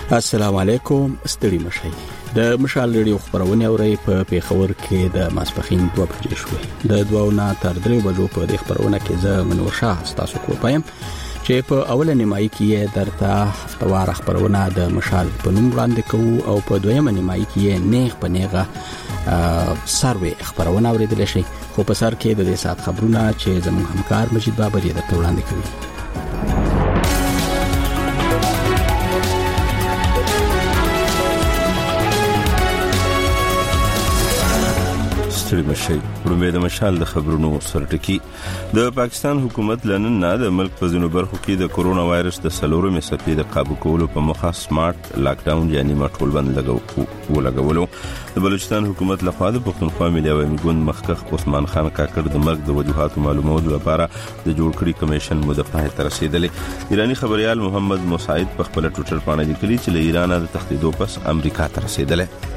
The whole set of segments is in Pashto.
السلام علیکم. ستړي مشئ. د مشال ریډیو خبرونه اوري په پیښور کې د ماسپخین 2 بجې شوې. د 2 نه تر 3 بجو په د خبرونه کې زه منور شاه تاسو کو پایم چې په اوله نیمایي کې درته هفتوار خبرونه د مشال په نوم وړاندې کوو او په دویمه نیمایي کې نیغ په نیغه سروي خبرونه اوریدل شي. خو په سر کې د دې سات خبرونه چې زموږ همکار مجید بابر یې درته وړاندې کوي. ستړي مشئ. ورومې د مشال د خبرونو سرټکی. د پاکستان حکومت لنن نه د ملک په ځینو برخو کې د کورونا وایرس د سلورمې څپې د قابو کولو په موخه سمارټ لاک ډاون یعنی مټول بند لګولو. د بلوچستان حکومت لخوا د پښتونخوا ملي عوامي ګوند مخکخ عثمان خان کاکړ د مرګ د وجوهاتو معلومولو لپاره د جوړ کړي کمیشن مدفعه ته رسیدلې. ایرانی خبريال محمد مساعد په خپل ټویټر باندې لیکلي چې له ایران د تخدیدو پس امریکا ته رسیدلې.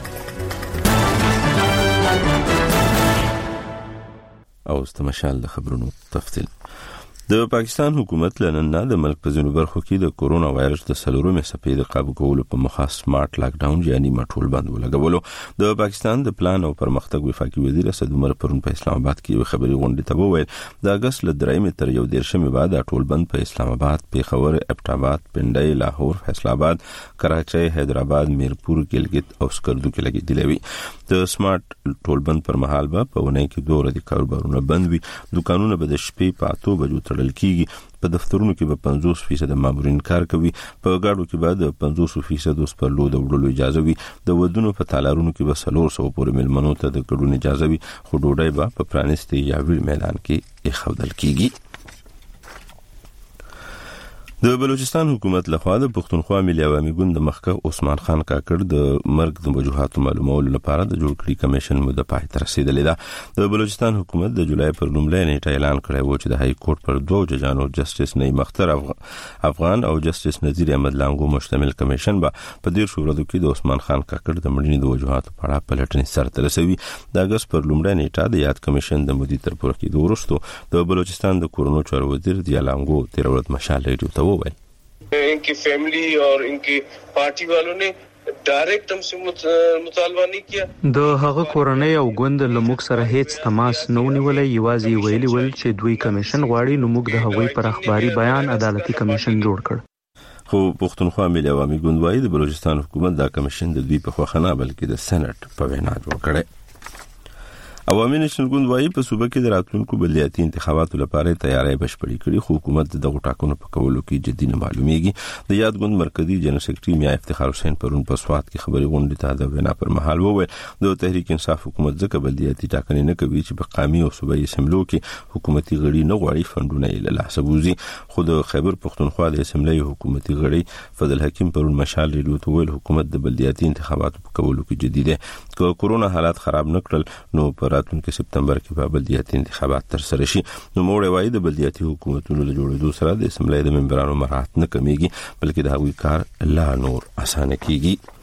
او استمشال د خبرونو تفصیل. د پاکستان حکومت لنن نه د ملک په ځینو برخو کې د کورونا وایرس د سلورمې څپې د قابو کولو په موخه سمارټ لاک ډاون یعنی مټول بند ولګولو. د پاکستان د پلان او پرمختګ وفاقي وزیر اسد عمر پرون په اسلام آباد کې یو خبري غونډه ته وویل د اگست ل 3 تر 11 بعد ټول بند په اسلام آباد، پیښور، ابټاباد، پنډای، لاهور، فیصل آباد، کراچۍ، حیدرآباد، میرپور، ګلګت او سکردو کې لګیدلی وي. د سمارټ ټول بند پر مهال به په ونې کې 2 ورځې کاروبارونه بند وي. دکانونه به د شپې په 8 بجو تړل کیږي. په دفترونو کې به 50% مامورین کار کوي. په گاډو کې به د 50% اوس پر لود وړلو اجازه وي. د ودونو په تالارونو کې به 300 پورې ملمنو ته د ګډون اجازه وي. خو ډوډۍ به په پرانیستي یا ویل میدان کې اخودل کیږي. د بلوچستان حکومت لخوا د پښتونخوا ملي عوامي ګوند مخکخ عثمان خان کاکړ د مرګ د وجوهاتو معلومولو لپاره د جوړ کړي کمیشن مدفعه ته رسیدلې ده. د بلوچستان حکومت د جولای پر لومړۍ نیټه اعلان کړی و چې د های کورټ پر 2 ججانو جسټس نعیم اختر افغان او جسټس نذیر احمد لانګو مشتمل کمیشن به په 10 ورځو کې د عثمان خان کاکړ د مړینې د وجوهاتو په اړه پلټنې سرته رسوي. د اگست پر لومړۍ نیټه د یاد کمیشن د مدیر تر پوره کېدو وروسته د بلوچستان د کورونا چارو وزیر دی لانګو 13 ورځې مشال ریډیو ته وویل इनकी फैमिली और इनकी पार्टी वालों ने डायरेक्ट हमसे मुतालबा नहीं किया. د هغه کورنۍ او ګوند له موږ سره هیڅ تماس نه ونیولای. یوازې ویلي ول چې دوی کمیشن غواړي نو موږ د هغوی پر اخباري بیان عدالتي کمیشن جوړ کړ. خو پښتونخوا ملي عوامي ګوند وايي د بلوچستان حکومت دا کمیشن د دوی په خوښه نه بلکې د سېنات په وینا جوړ کړي. عوامي نېشنل ګوند وايي په صوبه کې د راتلونکو بلدیاتي انتخاباتو لپاره تیاری بشپړې کړې. خو حکومت دغه ټاکنو په کولو کې جدي نه معلومیږي. د یاد ګوند مرکزی جنرال سیکریټري میا افتخار حسین پرون په سوات کې خبري غونډه ته د وینا پر مهال وویل د تحریک انصاف حکومت ځکه بلدیاتي ټاکنې نه کوي چې په قامي او صوبایي اسمبلیو کې حکومتي غړي نه غواړي فندونه یې له لاسه بوزي. خو د خیبر پښتونخوا د اسمبلی حکومتي غړي فضل حکیم پرون مشال ریډیو ته ویل حکومت د بلدیاتي انتخاباتو په کولو کې جدي دی. که کورونا حالات خراب نکړل نو په راتلونکي سپتمبر کې په بلدیاتي انتخابات تر سره شي. نو موږ وایي د بلدیاتي حکومتونو له جوړېدو سره د اسمبلی د ممبرانو مراحت نه کمیږي بلکې د هغوی کار لا نور اسانه کیږي.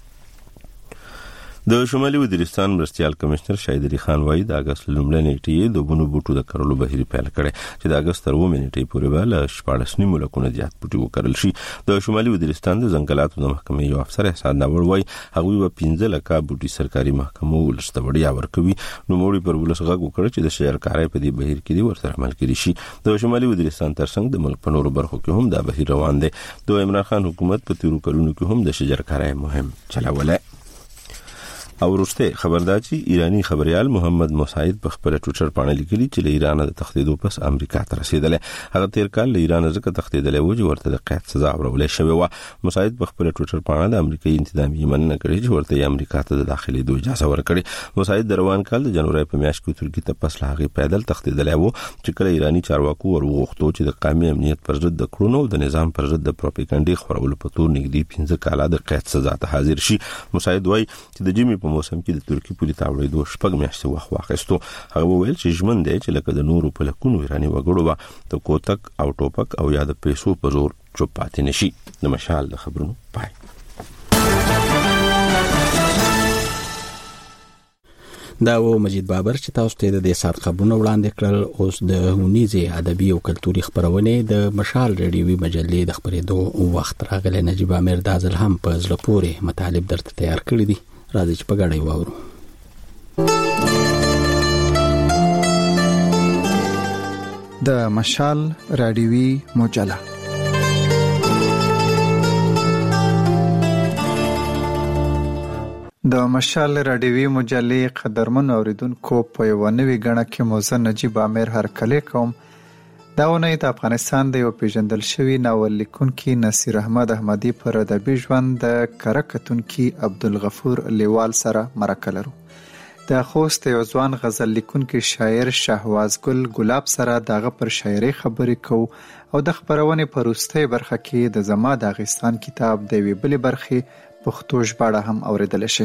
د شمالي وزیرستان مرستيال کمشنر شاهد علي خان وايي د اگست لومړۍ نیټې د بونو بوټو د کرلو بهیر پیل کړي چې د اگست تر 9 نیټې پورې به له 14 ملکونو زیات بوټي وکرل شي. د شمالي وزیرستان د ځنګلاتو د محکمې یو افسر احسان ناور وايي هغوی په 15 لک بوټي سرکاري محکمو ولسته وړیا ورکوي. نو موږ پر ولس غږ وکړ چې د شجرکارۍ په دې بهیر کې ورسره عمل کړي شي. د شمالي وزیرستان ترڅنګ د ملک په نورو برخو کې هم دا بهیر روان دی. د عمران خان حکومت په تیرو کلونو کې هم د شجرکارۍ مهم چلوله. او وروسته خبردار چې ایرانی خبريال محمد مساعد په خپل ټویټر باندې لیکلي چې له ایران د تخدیدو پس امریکا ته رسیدله. هغه تیر کال له ایران څخه تخدیدلې و چې ورته د قید سزا ورولې شوې و. مساعد په خپل ټویټر باندې د امریکایي انتظامیه مننه کړې چې ورته امریکا ته د داخلي دوه اجازه ورکړي. مساعد د روان کال د جنوري په میاشت کې ترکیه ته پس لاغي پیدل تخدیدلې و چې کله ایرانی چارواکو ورغوښتو چې د قومي امنیت پر ضد د کړونو د نظام پر ضد د پروپاګاندا خورولو په تور نږدې 15 کاله د قید سزا ته حاضر شي. مساعد وايي چې د جمی په موسم کې د ترکیه پولی تاوړې دوه شپږ میاشتې وخت واخیستو. هغه وویل چې ژوند دی چې لکه د نورو په لکونو ایرانی وګړو به د کوتک او ټوپک او یا د پیسو په زور چوپ پاتې نشي. د مشال د خبرونو پای. دا و مجید بابر چې تاسو ته د سات خبرونه وړاندې کړل. اوس د هونیزه ادبي او کلتوري خبرونه د مشال ریډیوي مجلې د خبرېدو وخت راغلی. نجیب امیر دازل هم په زړه پورې مطالب درته تیار کړی دي. راځي چې په ګډه واورو. د مشال رادیوي مجله. د مشال رادیوي مجلې قدرمن اوریدونکو په یو نوې غړه کې موزه نجیب امیر هرکلی کوم. دا ونې د افغانستان د یو پیژندل شوی ناول لیکونکي نصیر احمد احمدي پر ادبي ژوند د کرکټونکي عبدالغفور لیوال سره مرکه لرو. د خوست یو ځوان غزل لیکونکي شاعر شهوازګل ګلاب سره دغه پر شاعري خبرې کوو او د خبرونې په وروستۍ برخه کې د زما د افغانستان کتاب د یوې بلې برخې پښتو ژباړه هم اوریدل شي.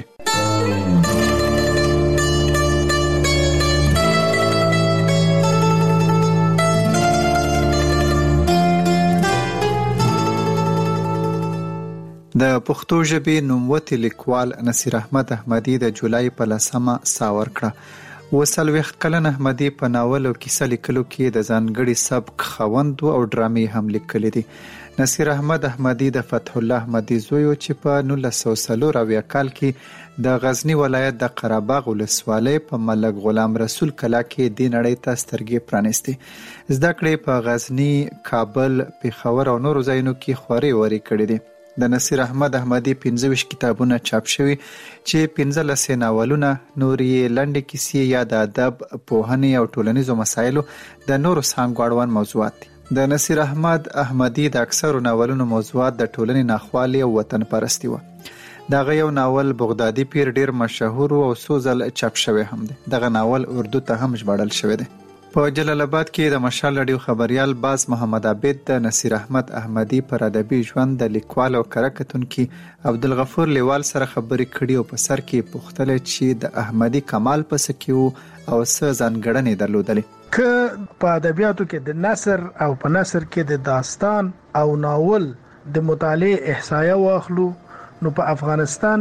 د پښتو ژبې نوموتی لیکوال نصیر احمد احمدي د جولای په 10مه ساور کړه. 40 کلن احمدي په ناول او کیسه لیکلو کې د ځانګړي سبک خوند او ډرامې هم لیکلي دي. نصیر احمد احمدي د فتح الله احمدي زوی چې په 1940 کال کې د غزنی ولایت د قرهباغ ولسوالۍ په ملک غلام رسول کلا کې د نړۍ ته سترګې پرانستي. زده کړې په غزنی، کابل، پیښور او نورو ځایونو کې خوري وري کړې دي. د نصیر احمد احمدي 25 کتابونه چاپ شوي چې 15 ناولونه، نورې لنډې کیسې یا د ادب، پوهنې او ټولنیزو مسایلو د نورو څانګو اړوند موضوعات دي. د نصیر احمد احمدي د اکثرو ناولونو موضوعات د ټولنې ناخوالي او وطن پرستی و. دغه یو ناول بغدادي پیر ډیر مشهور او څو ځل چاپ شوی هم دی. دغه ناول اردو ته هم ژباړل شوی دی. په جلال آباد کې د مشال رادیو خبريال باز محمد عابد د نصیر احمد احمدي پر ادبي ژوند د لیکوال او کرکټونکي عبدالغفور لیوال سره خبرې کړي او په سر کې پوښتنه چې د احمدي کمال پس کې او څه ځانګړنې درلودلې. که په ادبیاتو کې د نثر او په نثر کې د داستان او ناول د مطالعه احصایه واخلو نو په افغانستان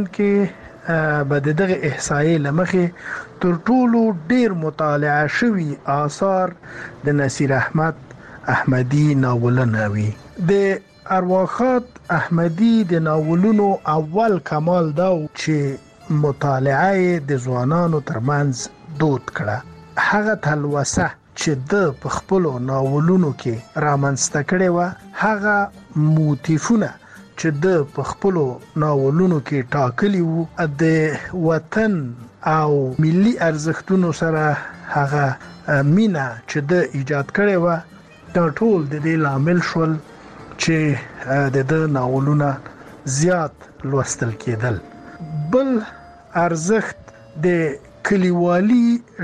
کې به دغه احصایه لمخې تر ټولو ډیر مطالعه شوی آثار د نصیر احمد احمدي ناولونه وي. د ارواخات احمدي د ناولونو اول کمال دا چې مطالعه د ځوانانو ترمنځ دود کړه. هغه تلوسه چې د په خپل ناولونو کې رامنځته کړي و، هغه موتیفونه چې د په خپل ناولونو کې ټاکلي وو، د وطن او ملي ارزښتونو سره هغه مینا چې د ایجاد کړي و، دا ټول د دې لامل شول چې د ناولونه زیات لوستل کېدل. بل ارزښت د کلیوالي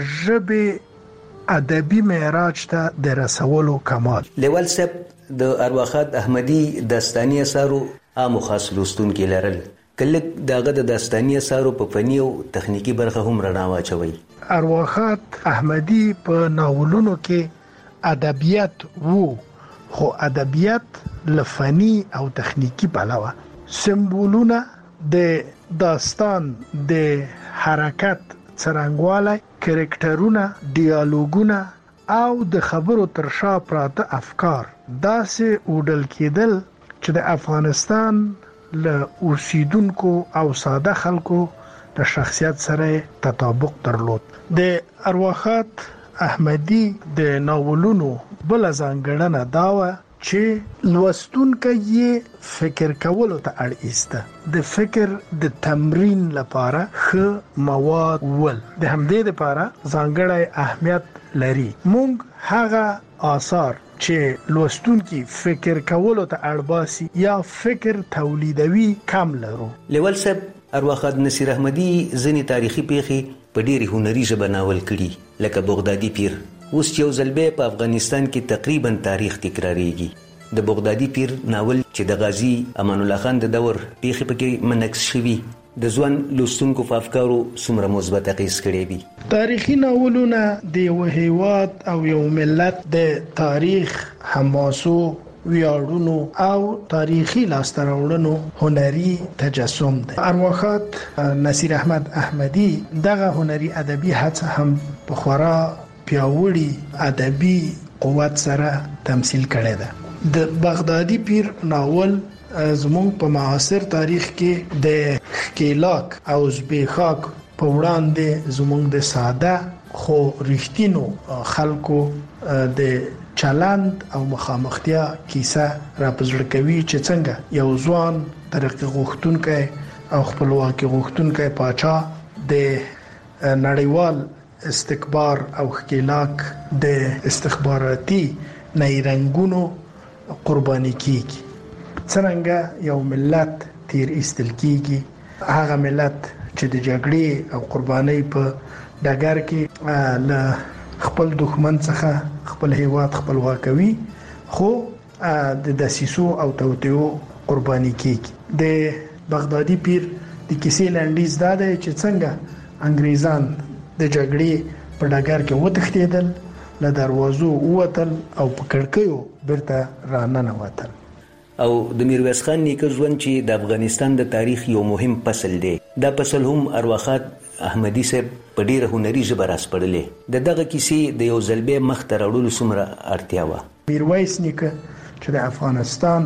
ژبې ادبي معراج ته د رسولو کمال. لیوال صاحب د ارواخات احمدي داستاني اثارو عام خاص لوستونکي لرل. کله داغه د داستاني اثارو په فني او تخنیکی برخه هم رڼا واچوي. ارواخات احمدي په ناولونو کې ادبیات وو، خو ادبیات لفني او تخنیکی پلوه. سمبولونه د داستان د حرکت څرنګوالی، کرکټرونه، ډیالوګونه او د خبرو تر شا پراته افکار داسې وډل کېدل چې د افغانستان له اوسیدونکو او ساده خلکو د شخصیت سره تطابق درلود. د ارواخات احمدي د ناولونو بل ځانګړنه دا و چې لوستونکو یې فکر کولو ته اړ ایسته. د فکر د تمرین لپاره ښه مواد ول د همدې لپاره ځانګړی اهمیت لري. مونږ هغه آثار چې لوستونکو فکر کولو ته اړ باسي یا فکر تولیدوي کم لرو. لیوال صاحب ارواخات نصیر احمدي ځینې تاریخي پیښې په ډېری هنري ژبه ناول کړي، لکه بغدادي پیر. اوس یو ځل به په افغانستان کې تقریبا تاریخ تکراریږي. د بغدادي پیر ناول چې د غازی امان الله خان د دور پیښې پکې منعکس شوي، د ځوان لوستونکو په افکارو څومره مثبت اغېز کړی وي. تاریخي ناولونه د یو هیواد او یو ملت د تاریخ، حماسو ویاړونو او تاریخي لاسته راوړنو هنري تجسم دی. ارواښاد نصیر احمد احمدي دغه هنري ادبي هڅه هم په خورا پیاوړي ادبي قوت سره تمثيل کړی ده. د بغدادي پیر ناول زموږ په معاصر تاریخ کې د ښکېلاک او زبېښاک په وړاندې زموږ د ساده خو رښتینو خلکو د چلند او مخامختیا کیسه را پزړه کوي چې څنګه یو ځوان ترقی غوښتونکی او خپلواکي غوښتونکی پاچا د نړیوال استکبار او ښکېلاک د استخباراتي نیرنګونو قرباني کیږي. څنګه یو ملت تیر ایستل کیږي، هغه ملت چې د جګړې او قربانۍ په ډګر کې له خپل دښمن څخه خپل هیواد خپلواکوي، خو د دسیسو او توطئو قرباني کیږي. د بغدادي پیر د کیسې لنډیز دا دی چې څنګه انګریزان د جګړې په ډګر کې وتښتېدل، له دروازو ووتل او په کړکیو بیرته راننوتل. او د میرویس خان نیکه ژوند چې د افغانستان د تاریخ یو مهم فصل دی، دا فصل هم ارواښاد احمدي صاحب په ډیره هنري ژبه راسپړلې. دغه کیسې د یو ځل بیا مخ ته راوړلو څومره اړتیا وه. میرویس نیکه چې د افغانستان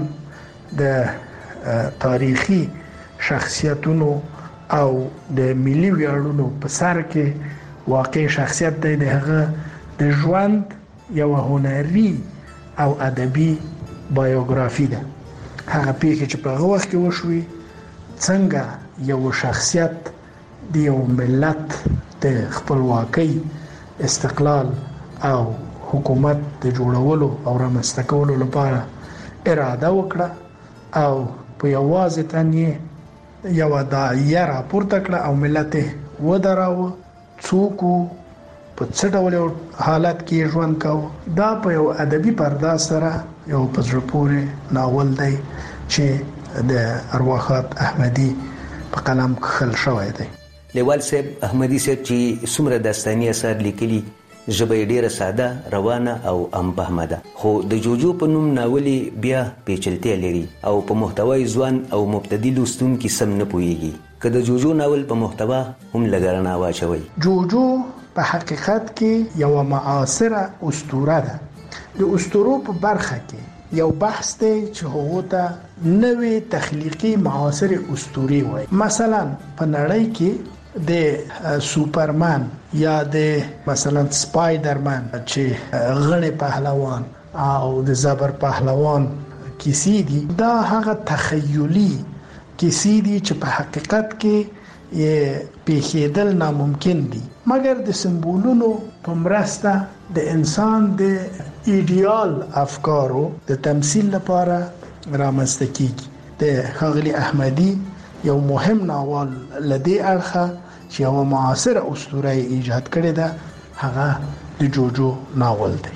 د تاریخي شخصیتونو او د ملي ویاړونو په سر کې واقع شخصیت دی، د هغه د ژوند یو هنري او ادبي بایوګرافي ده. هغه پیښې چې په هغه وخت کې وشوي، څنګه یو شخصیت د یو ملت د خپلواکۍ، استقلال او حکومت د جوړولو او رامنځته کولو لپاره اراده وکړه او په یوازې تن یې یو داعیه راپورته کړه او ملت یې ودراوه. څوک په څه ډول حالت کې ژوند کاوه. دا په یو ادبي پرده سره یو په زړه پورې ناول دی چې د ارواښاد احمدي په قلم کښل شوی دی. لیوال صاحب احمدي صاحب چې څومره داستاني اثار لیکلي، ژبه یې ډیره ساده، روانه او عام فهمه ده، خو د جوجو په نوم ناول بیا پیچلتیا لري او په محتوای ځوان او مبتدي لوستونکي سم نه پوهیږي. که د جوجو ناول په محتوا هم لږ رڼا واچوي. جوجو په حقیقت کې یو معاصره اسطوره ده. د اسطورو په برخه کې یو بحث دی چې هغه ته نوې تخلیقي معاصره اسطوري وایي. مثلا په نړۍ کې د سوپرمن یا د مثلا سپایډرمن چې غړي پهلوان او د زبر پهلوان کیسې دي، دا هغه تخیلی کیسې دي چې په حقیقت کې یې پیښېدل ناممکن دي، مګر د سمبولونو په مرسته د انسان د ایډیال افکارو د تمثيل لپاره رامنځته کیږي. د ښاغلي احمدي یو مهم ناول لدی اړخه چې یو معاصره اسطوره ایجاد کړې ده، هغه د جوجو ناول دی.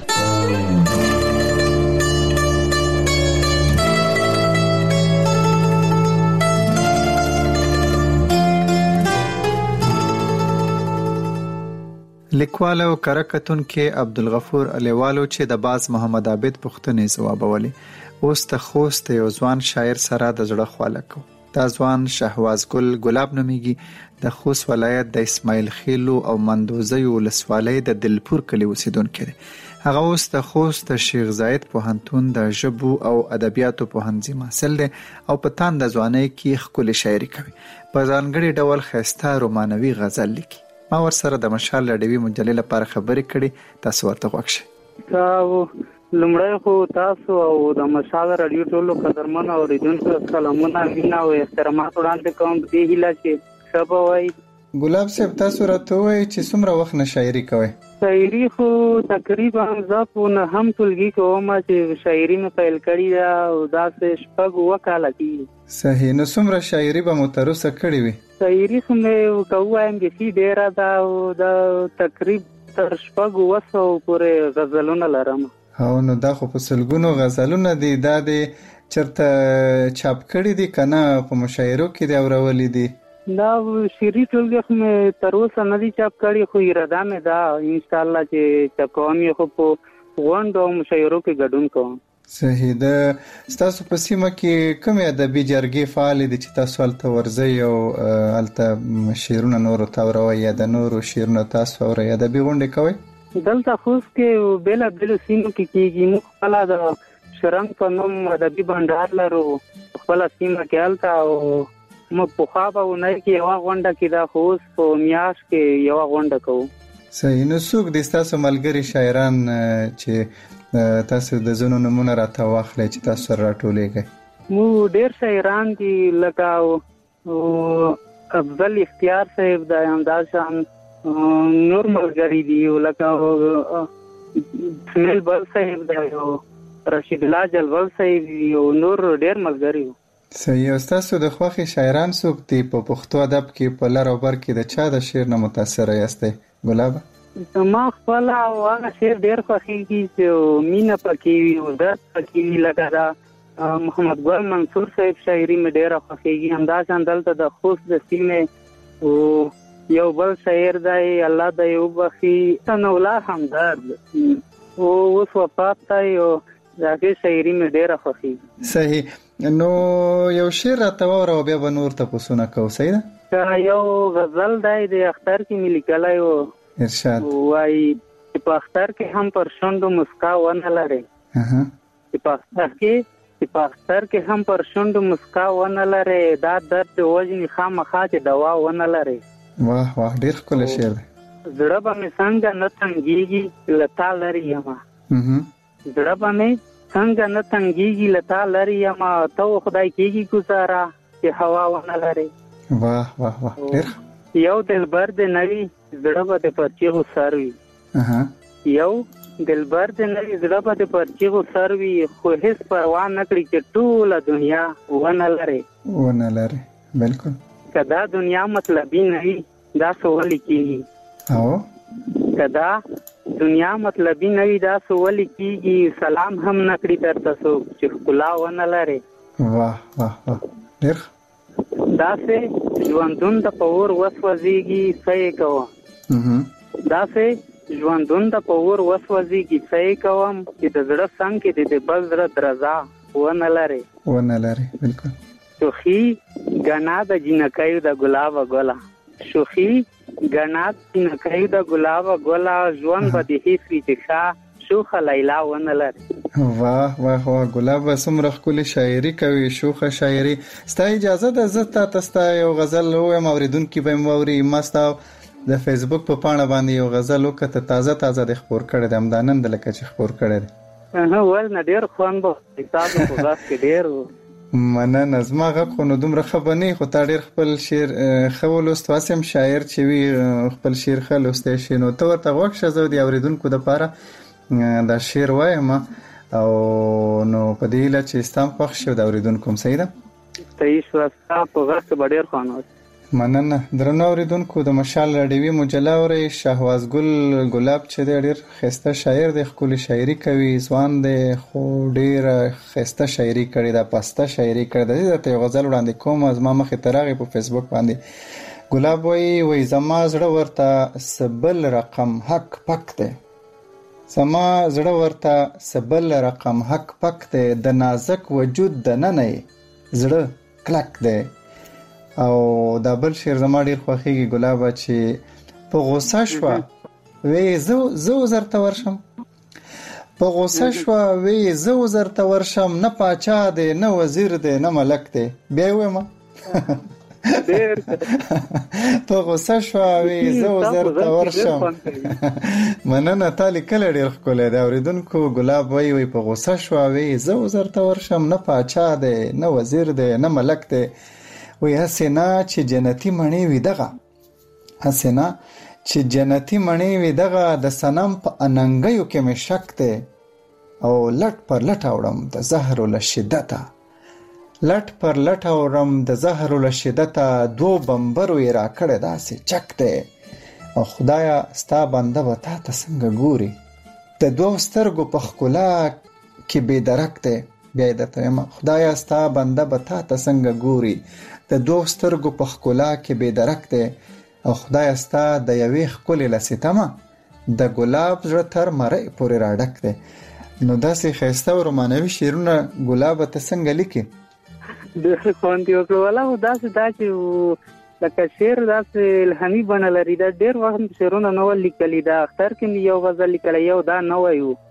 لیکوال او کرکټون کې عبدالغفور الیوالو چې د باز محمد عابد پښتنې جوابولې. اوس ته خوست یو ځوان شاعر سره د زړه خواله کو. دا ځوان شهواز ګل ګلاب نومیږي، د خوست ولایت د اسماعیل خیلو او مندوزی ولسوالۍ د دلپور کلی اوسیدونکی دی. هغه اوس د خوست شیخ زاید پوهنتون د ژبو او ادبیاتو پوهنځي محصل دی او په تاند ځوانۍ کې ښکلې شاعري کوي. په ځانګړي ډول ښایسته رومانوي غزل لیکي. ما ورسره د مشال لډوي مجلې لپاره خبرې کړې، تاسو ورته غوږ شئ. لمړی خو تاسو او د مشال رادیو ټولو قدرمن اوریدونکو سلامونه، مینه او احترامات وړاندې کوم په دې هیله چې ښه به وایي. ګلاب صاحب، تاسو راته وایئ چې څومره وخت نه شاعري کوئ؟ شاعري خو تقریبا زه په نهم ټولګي کې وم چې شاعري مې پیل کړې ده او داسې شپږ اووه کاله کېږي. صحیح. نو څومره شاعري به مو تر اوسه کړې وي؟ شاعري خو مې که ووایم بیخي ډېره ده او د تقریب تر شپږ اووه سوو پورې غزلونه لرم. او نو دا خو په سلګونو غزلونه دي. دا د چرته چاپ کړي دي که نه په مشاعرو کې دي اورولي دي؟ دا شعري ټولګي خو مې تر اوسه نه دي چاپ کړي، خو اراده مې ده انشاءالله چې چاپ کوم یې، خو په غونډو او مشاعرو کې ګډون کوم. صحیح ده. تاسو په سیمه کې کوم ادبي جرګې فعال دي چې تاسو هلته ورځئ او هلته شعرونه نورو ته وروئ یا د نورو شعرونه تاسو اورئ، ادبي غونډې کوئ؟ دلته خوست کې بیلابیلو سیمو کې کېږي. موږ خپله د شرنګ په نوم ادبي بنډار لرو خپله سیمه کې هلته، او موږ پخوا به اونۍ کې یوه غونډه کېده، خو اوس په میاشت کې یوه غونډه کوو. صحیح. نو څوک دي ستاسو ملګري شاعران چې تاسو د ځینو نومونه راته واخلئ چې تاسو سره راټولېږئ؟ موږ ډېر شاعران دي، لکه افضل اختیار صاحب دی، همداشان نور ملګري دي لکه سمیل بل صاحب دی او رشید الله جلول صاحب دی او نور ډېر ملګري وو. صحیح. او ستاسو د خوښې شاعران څوک دي په پښتو ادب کې؟ په لر او بر کې د چا د شعر نه متاثره یاستئ ګلابه؟ ما خپله هغه شعر ډېر خوښېږي چې مینه پکې وي او درد پکې وي، لکه دا محمد ګل منصور صاحب شاعري مې ډېره خوښېږي. همداشان دلته د خوست د سیمې او یو بل شاعر دی، الله د یې وبخي، ثنا الله همدرد، او اوس وفات دی او د هغې شاعري مې ډېره خوښېږي. صحیح. نو یو شعر راته واوره او بیا به نور تپوسونه کوو. صحیح ده. یو غزل دی د اختر کې مې لیکلی و، ارشاد وایي چې په اختر کې هم پر شونډو مسکا ونه لرې، چې په اختر کې هم پر شونډو مسکا ونه لرې، دا درد د وژنې خامخا چې دوا ونه لرې. واه واه، ډېر ښکلی شعر دی. زړه به مې څنګه نه تنګېږي له تا لرې یمه، زړه به مې څنګه نه تنګېږي له تا لرې یمه، ته خدای کېږي ګزاره چې هوا ونه لرې. واه واه واه، ډېر یو دلبر دې نه وي زړه به دې پر چیغو سر وي، یو دلبر دې نه وي زړه به دې پر چیغو سر وي، خو هېڅ پروا نه کړي چې ټوله دنیا ونه لرې. بالکل. که دا دنیا مطلبي نه وي دا څه ولې کېږي؟ که دا دنیا مطلبي نه وي دا څه ولې کېږي؟ سلام هم نه کړي درته څوک چې ښکلا ونه لرې. واه واه واه، ډېر داسې ژوندون د په اور وسوځېږي څه یې کوم، داسې ژوندون د په اور وسوځېږي څه یې کوم، چې د زړه څنګ کې د بل زړه درزا ونه لرې. بالکل. شوخي ګنا د جنکیو د ګلابه ګله، شوخي ګنا د جنکیو د ګلابه ګله، ژوند به دې هېڅ وي چې ښه شوخه لیلا ونه لرې. واه واه واه، ګلابه څومره ښکلې شاعري کوي، شوخه شاعري. ستا اجازه ده زه تاته ستا یو غزل ووایم، اورېدونکي به مې واوري. ما ستا د فیسبوک په پاڼه باندې یو غزل وکته، تازه دې خپور کړی دی، همدا نن د لکه چې خپور کړی دی. ول نه ډېر خوند به تاسو په غږ کې ډېر مننه. زما غږ خو نو دومره ښه به نه وي، خو تا ډېر خپل شعر ښه ولوست. واسې هم شاعر چې وي خپل شعر ښه لوستی شي، نو ته ورته غوږ شه، زه د اورېدونکو دپاره دا شعر وایم او نو په دې هیله چې ستا هم خوښ شي او د اورېدونکو هم. صحیح ده؟ صحیح شوه. ستا په غږ کې به ډېر خوند وي. مننه. درنو اورېدونکو، د مشال راډیوي مجله اورئ. شهباز ګل ګلاب چې دی ډېر ښایسته شاعر دی، ښکلې شاعري کوي، ځوان دی خو ډېره ښایسته شاعري کړې ده، پسته شاعري کړې ده. زه درته یو غزل وړاندې کوم، زما مخې ته راغی په فیسبوک باندې. ګلاب وایي زما زړه ورته سبل رقم حق پک دی، زما زړه ورته سبل رقم حق پک دی، د نازک وجود د ننه زړه کلک دی. او دا بل شعر زما ډېر خوښېږي ګلابه، چې په غوسه شوه وی زه وزرته ورشم، په غوسه شوه وی زه وزرته ورشم، نه پاچا دی نه وزیر دی نه ملک دی. بیا یې ووایم په غوسه شوه وی زه وزرته ورشم. مننه، تا لیکلی ډېر ښکلی دی. اورېدونکو، ګلاب وایي په غوسه شوه وی زه وزرته ورشم، نه پاچا دی نه وزیر دی نه ملک دی. وی هسې نه چې جنتي مڼې وي دغه، هسې نه چې جنتي مڼې وي دغه، د صنم په اننګیو کې مې شک دی، او لټ پر لټ اوړم د زهرو له شدته، لټ پر لټ اوړم د زهرو له شدته، دو بمبرو یې راکړی داسې چک دی، او خدایه ستا بنده به تا ته څنګه ګوري، د دوو سترګو په ښکلا کې بې درک دی. بیا یې درته وایم خدایه ستا بنده به تا ته څنګه ګوري، د دوو سترګو په ښکلا کې بې درک دی، او خدایه ستا د یوې ښکلې له ستمه د ګلاب زړه تر مرۍ پورې راډک دی. نو داسې ښایسته او رومانوي شعرونه ګلاب ته څنګه لیکي؟ ډېر خوند یې وکړ ولا داسې دا چې لکه شعر داسې الهامي بڼه لري. دا ډېر وخت شعرونه نه ول لیکلي. دا اختر کې مې یو غزل لیکلی، یو دا نوی و.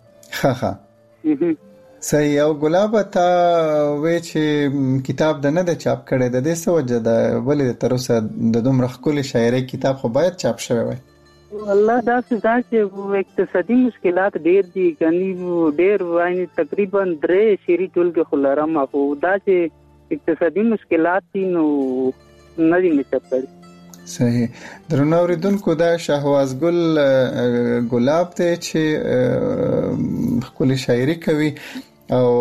ښه صحیح. او ګلاب ته وایي چې کتاب د نه د چاپ کړی، د دې څه وجه ده؟ ولې تر اوسه د دومره ښکلې شاعرۍ کتاب خو باید چاپ شوی وای. والله داسې دا چې اقتصادي مشکلات ډېر دي، کني ډېر وایي تقریبا 3 شعري ټولګې خو لرم، خو دا چې اقتصادي مشکلات دي نو نه دي مې چاپ کړی. صحیح. درنو اوریدونکو، دا شهوازګل ګلاب دی چې ښکلې شاعري کوي او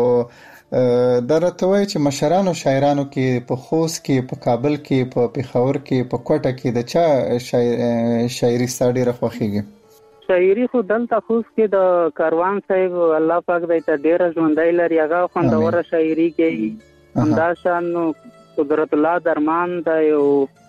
دا راته وایي چې مشرانو شاعرانو کې په خوست کې، په کابل کې، په پېښور کې، په کوټه کې د چا شاعري ستا ډېره خوښېږي؟ شاعري خو دلته خوست کې د کاروان صاحب الله پاک دی ته ډېره ژوندی لري، هغه خوندوره شاعري کوي. همداشان قدرت الله درمان دی او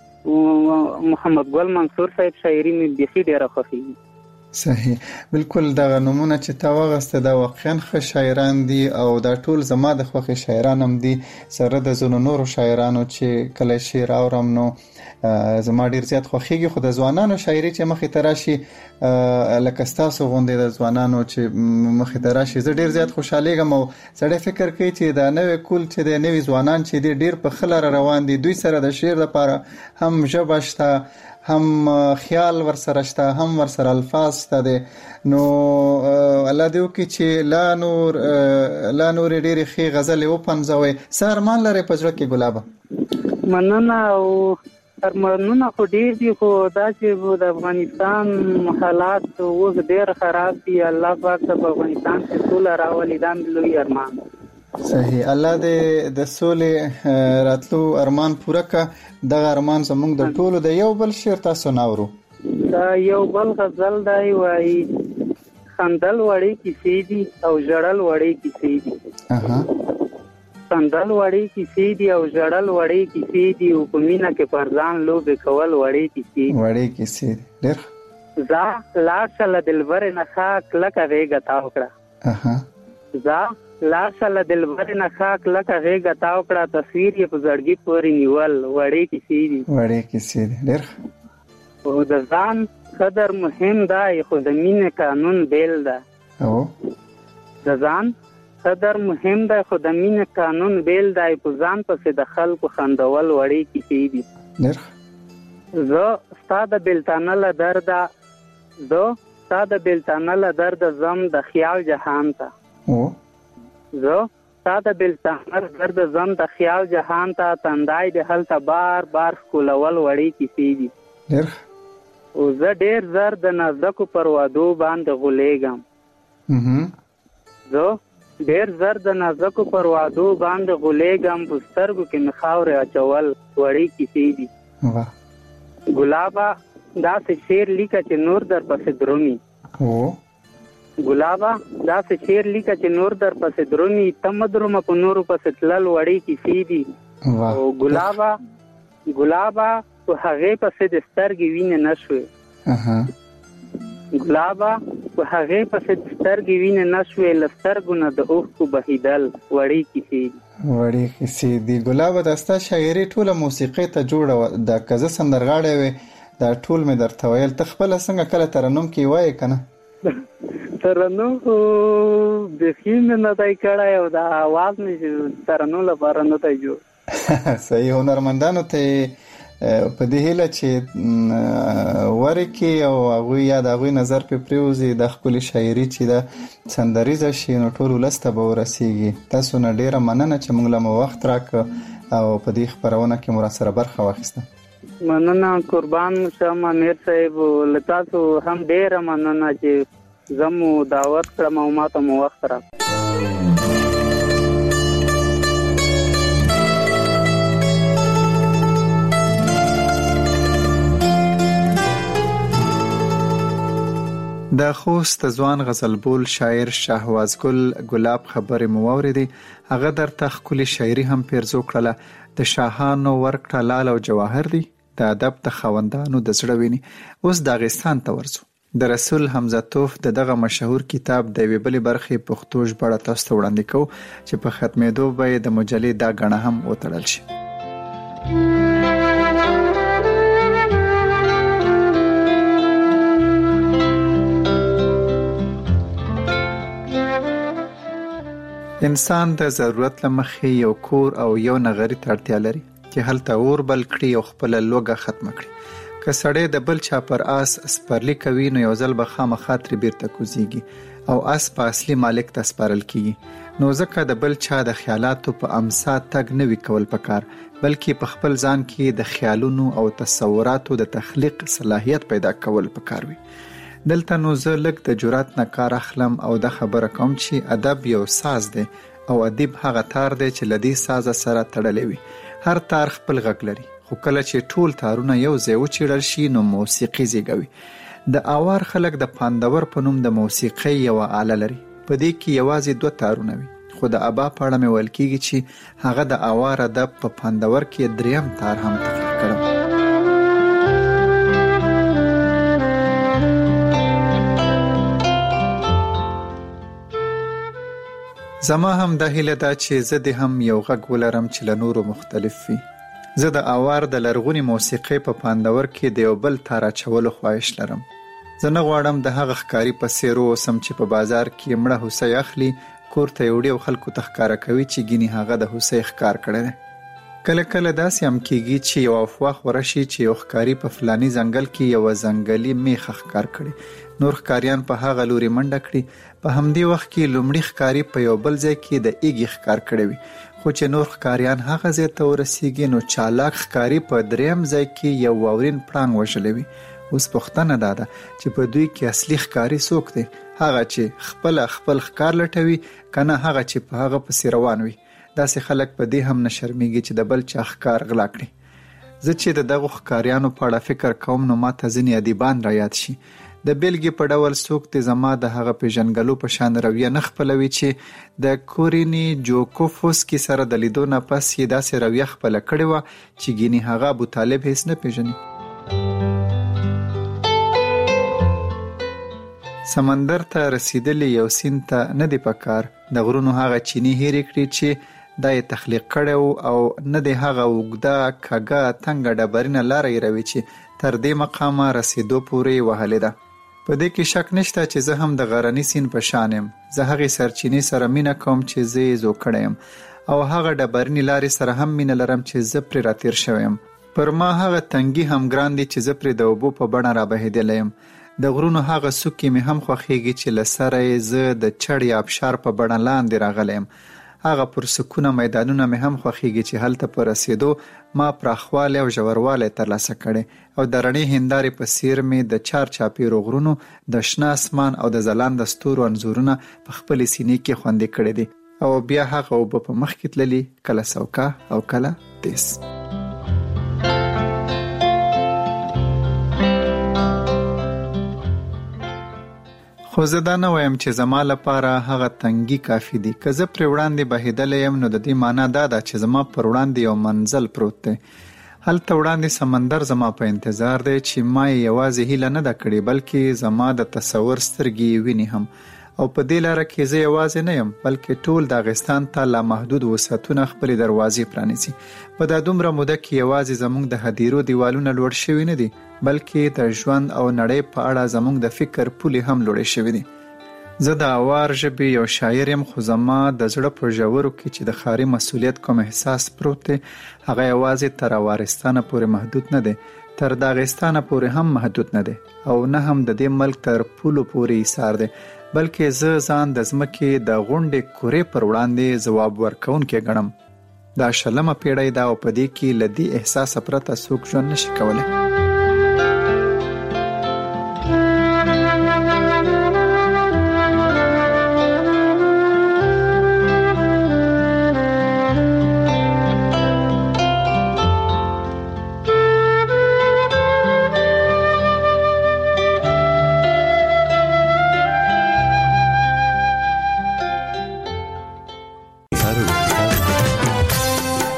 محمد ګل منصور صاحب شاعري مې بیخي ډېره خوښېږي. صحیح. بالکل دغه نمونه چې تا واغسته دا واقعا ښه شاعران دي او دا ټول زما د خوښې شاعران هم دي، سره د ځینو نورو شاعرانو چې کله شعر اورم نو زما ډېر زیات خوښېږي. خو د ځوانانو شاعري چې مخې ته راشي، لکه ستاسو غوندې د ځوانانو چې مخې ته راشي، زه ډېر زیات خوشحالېږم. او سړی فکر کوي چې دا نوی کول چې د نوي ځوانان چې دي ډېر په ښه لاره روان دي، دوی سره د شعر لپاره هم ژبه شته، هم خیال ورسره شته، هم ورسره الفاظ شته دي. نو الله دې وکړي چې لا نور ډېرې ښې غزلې وپنځوئ. څه ارمان لرئ په زړه کې ګلابه؟ مننه. او ارمانونه خو ډېر دي، خو دا چې د افغانستان حالات اوس ډېر خراب دي، الله پاک ته په افغانستان کې سوله راولي، دا مې لوی ارمان. صحیح. الله دې د سولې راتلو ارمان پوره کړه. دغه ارمان زموږ د ټولو د یو بل شعر تاسو ناورو. دا یو بل غزل دی، وایي خندل وړې کیسې دي او ژړل وړې کیسې دي. خندل وړې کیسې دي او ژړل وړې کیسې دي، او په مینه کې پر ځان لوبې کول وړې کیسې دي. وړې کیسې دي. ډېر ځه لاړ شه له دلبرې نه ښه کلکه غېږه تاو کړه. ځه لاړ شه له دلبرې نه ښه کلکه غېږه تاو کړه، تصویر یې په زړګي پورې نیول وړې کیسې دي. وړې کیسې دي. ډېر. او د ځان قدر مهم دی، خو د مینې قانون بیل ده. د ځان قدر مهم دی، خو د مینې قانون بیل دی، په ځان پسې د خلکو خندول وړې کیسې دي. ډېر. زه ستا د بېلتانه له درده، زه ستا د بېلتانه له درده ځم د خیال جهان ته. زه ستا د بېلتانه له درده ځم د خیال جهان ته، تندی د هلته بار بار ښکلول وړې کیسې دي. ډېر. او زه ډېر زر د نازکو پروادو باندې غولېږم. زه ډېر زر د نازکو پروادو باندې غولېږم، په سترګو کې مې خاورې اچول وړې کیسې دي. ګلابه داسې شعر لیکه چې نور در پسې درومي. ګلابه داسې شعر لیکه چې نور در پسې درومي، ته مه درومه په نورو پسې تلل وړې کیسې دي. او ګلابه په هغې پسې د سترګې وینې نه شوې. ګلابه په هغې پسې د سترګې وینې نه شوې، له سترګو نه د اوښکو بهېدل وړې کیسې دي. وړې کیسې دي. ګلابه دا ستا شاعري ټوله موسیقۍ ته جوړه وه. دا که زه سندرغاړی وې دا ټول مې درته ویل. ته خپله څنګه کله ترنم کې وایې که نه؟ ترنم خو بیخي مې نه دی کړی، او دا اواز مې ترنم لپاره نه دی جوړ. صحیح. هنرمندانو ته په دې هیله چې ورکې او هغوی یا د هغوی نظر پې پرېوځي، د ښکلې شاعري چې ده سندریزه شي نو ټول ولس ته به ورسیږي. تاسو نه ډېره مننه چې موږ له مو وخت راکړه او په دې خپرونه کې مو راسره برخه واخیسته. مننه، قربان شم امیر صاحب. له تاسو هم ډېره مننه چې زه مو دعوت کړم او ما ته مو وخت راکړ. د خوست ځوان غزلبول شاعر شهوازګل ګلاب خبرې مو واورېدې. هغه درته ښکلې شاعري هم پیرزو کړله. د شاهانو ورکړه لال او جواهر دي، د ادب د خاوندانو د زړه ویني. اوس داغستان ته ورځو. د رسول حمزه توف دغه مشهور کتاب د یوې بلې برخې پښتو ژباړه تاسو ته وړاندې کوو چې په ختمېدو به د مجلې دا غڼه هم وتړل شي. انسان د ضرورت لمخې یو کور او یو نغري ته اړتیا لري چې هلته اور بل کړي او خپل لوګه ختم کړي. که سړی د بل چا پر آس سپرلی کوي نو یو ځل به خامخا ترې بیرته کوزیږي او آس په اصلي مالک ته سپارل کیږي. نو ځکه د بل چا د خیالاتو په امسا تګ نه وی کول پکار، بلکې په خپل ځان کې د خیالونو او تصوراتو د تخلیق صلاحیت پیدا کول پکار وي. دلته نو زه لږ د جرأت نه کار اخلم او د خبره کوم چې ادب یو ساز دی او ادیب هغه تار دی چې لدی ساز سره تړلې وي. هر تار خپل غږ لري، خو کله چې ټول تارونه یو ځای وچیړل شي نو موسیقي زیږوي. د آوار خلک د پاندور په نوم د موسیقۍ یو آله لري. په دې کې یوازې 2 تارونه وي، خو د ابا په اړه مې ویل کېږي چې هغه د آوار ادب په پاندور کې 3م تار هم تخلیق کړی. زما هم د هیله دا چې زه د هم یو غږ ولرم چې له نورو مختلف وي. زه د آوار د لرغونی موسیقۍ په پاندور کې د یو بل تار اچولو خواهش لرم. زه نه غواړم د هغه ښکاري په څیر اوسم چې په بازار کې مړه هوسۍ اخلي، کور ته وړي او خلکو ته ښکاره کوي چې ګینې هغه د هوسۍ ښکار کړی دی. کله کله داسې هم کېږي چې یو افواه خوره شي چې یو ښکاري په فلاني ځنګل کې یوه ځنګلي میخه ښکار کړي، نور ښکاریان په هغه لوري منډه کړي. په همدې وخت کې لومړي ښکاري په یو بل ځای کې د ایږې ښکار کړی وي، خو چې نور ښکاریان هغه ځای ته ورسیږي نو چالاک ښکاري په 3م ځای کې یو واورین پړانګ وژلی وي. اوس پوښتنه دا ده چې په دوی کې اصلي ښکاري څوک دی؟ هغه چې خپل ښکار لټوي که نه هغه چې په هغه پسې روان وي؟ داسې خلک په دې هم نه شرمیږي چې د بل چا ښکار غلا کړي. زه چې د دغو ښکاریانو په اړه فکر کوم نو ماته ځینې ادیبان را یاد شي. د بیلګې په ډول څوک د زما د هغه پیژنګلو په شان رویه نه خپلوي چې د کوریني جوکوفسکي سره د لیدو نه پس یې داسې رویه خپله کړې وه چې ګینې هغه ابو طالب هیڅ نه پیژني. سمندر ته رسیدلی یو سیند ته نه دی پکار د غرونو هغه چینی هېرې کړي چې دا یې تخلیق کړی او نه دی هغه اوږده کږه تنګه ډبرینه لاره یې روي چې تر دې مقامه رسیدو پورې وهلې ده. په دې کې شک نشته چې زه هم د غرني سیند په شان یم. زه هغې سرچینې سره مینه کوم چې زه یې زوکړی یم او هغه ډبرینې لارې سره هم مینه لرم چې زه پرې راتیر شوی یم. پر ما هغه تنګي هم ګران دی چې زه پرې د اوبو په بڼه رابهېدلی یم. د غرونو هغه څوکې مې هم خوښیږي چې له سره یې زه د چړ یا ابشار په بڼه لاندې راغلی یم. هغه پرسکونه میدانونه مې هم خوښیږي چې هلته په رسیدو ما پراخوالی او ژوروالی ترلاسه کړی او د رڼې هندارې په څیر مې د چار چاپیرو غرونو د شنه اسمان او د ځلانده ستورو انځورونه په خپلې سینې کې خوندي کړي دي او بیا هغه اوبه په مخ کې تللي، کله سوکه او کله تیز. خو زه دا نه وایم چې زما لپاره هغه تنګي کافي دي. که زه پرې وړاندې بهېدلی یم نو د دې معنا دا ده چې زما پر وړاندې یو منزل پروت دی. هلته وړاندې سمندر زما په انتظار دی چې ما یې یوازې هیله نه ده کړې بلکې زما د تصور سترګې یې ویني هم. او په دې لاره کې زه یوازې نه یم بلکې ټول داغستان ته لامحدود وسعتونه خپلې دروازې پرانیزي. په دا دومره موده کې یوازې زموږ د هدیرو دیوالونه لوړ شوي نه دي بلکې د ژوند او نړۍ په اړه زموږ د فکر پولې هم لوړې شوي دي. زه د آوار ژبې یو شاعر یم خو زما د زړه په ژورو کې چې د ښاري مسؤلیت کوم احساس پروت دی هغه یوازې تر آوارستانه پورې محدود نه دی، تر داغستانه پورې هم محدود نه دی او نه هم د دې ملک تر پولو پورې ایثار دی بلکې زه ځان د ځمکې د غونډې کورې پر وړاندې ځواب ورکوونکی ګڼم. دا 20مه پیړۍ ده او په دې کې له دې احساسه پرته څوک ژوند نشي کولی.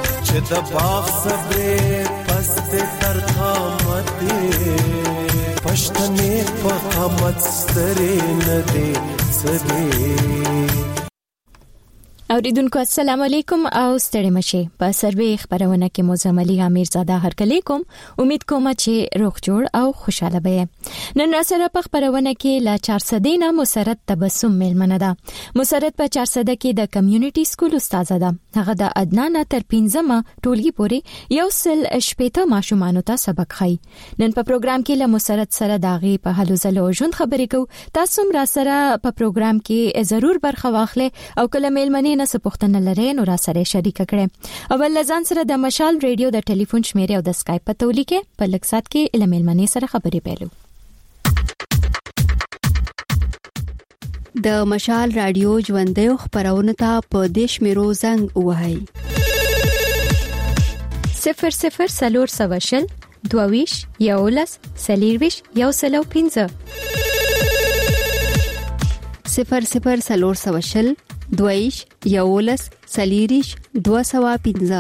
د باغ صبر پست تر خامته پښتنې په قامت سترې نه دي سدي. اوریدونکو السلام علیکم او ستړي مشه. په سروي خبرونه کې مزملي امیر زاده هرکلی کوم. امید کوم چې روغ جوړ او خوشاله به. نن سره په خبرونه کې لا 400 نه مسرت تبسم ملمنه ده. مسرت په 400 کې د کمیونټي سکول استاد ده. هغه د ادنان تر 15مه ټولګي پورې یو سل شپېته ماشومان ته سبق خای. نن په پروګرام کې له مسرت سره داغي په حلو زلو ژوند خبرې کو. تاسو را سره په پروګرام کې ضرور برخه واخلئ او کله ملمنې نه سپوښتنه لرئ نو را سره شریک کړئ. اول لزان سره د مشال ریډیو د ټلیفون شمیره او د اسکایپ په تولیکه په لکسات کې علم ملمنې سره خبرې پیلو. د مشال رادیو ژوندۍ خبرونه ته په دیش میرو زنګ وهاي 00 سلور سواشل دوویش یولس سلیرویش یوسلو 15 00 سلور سواشل دویش یولس سلیریش 215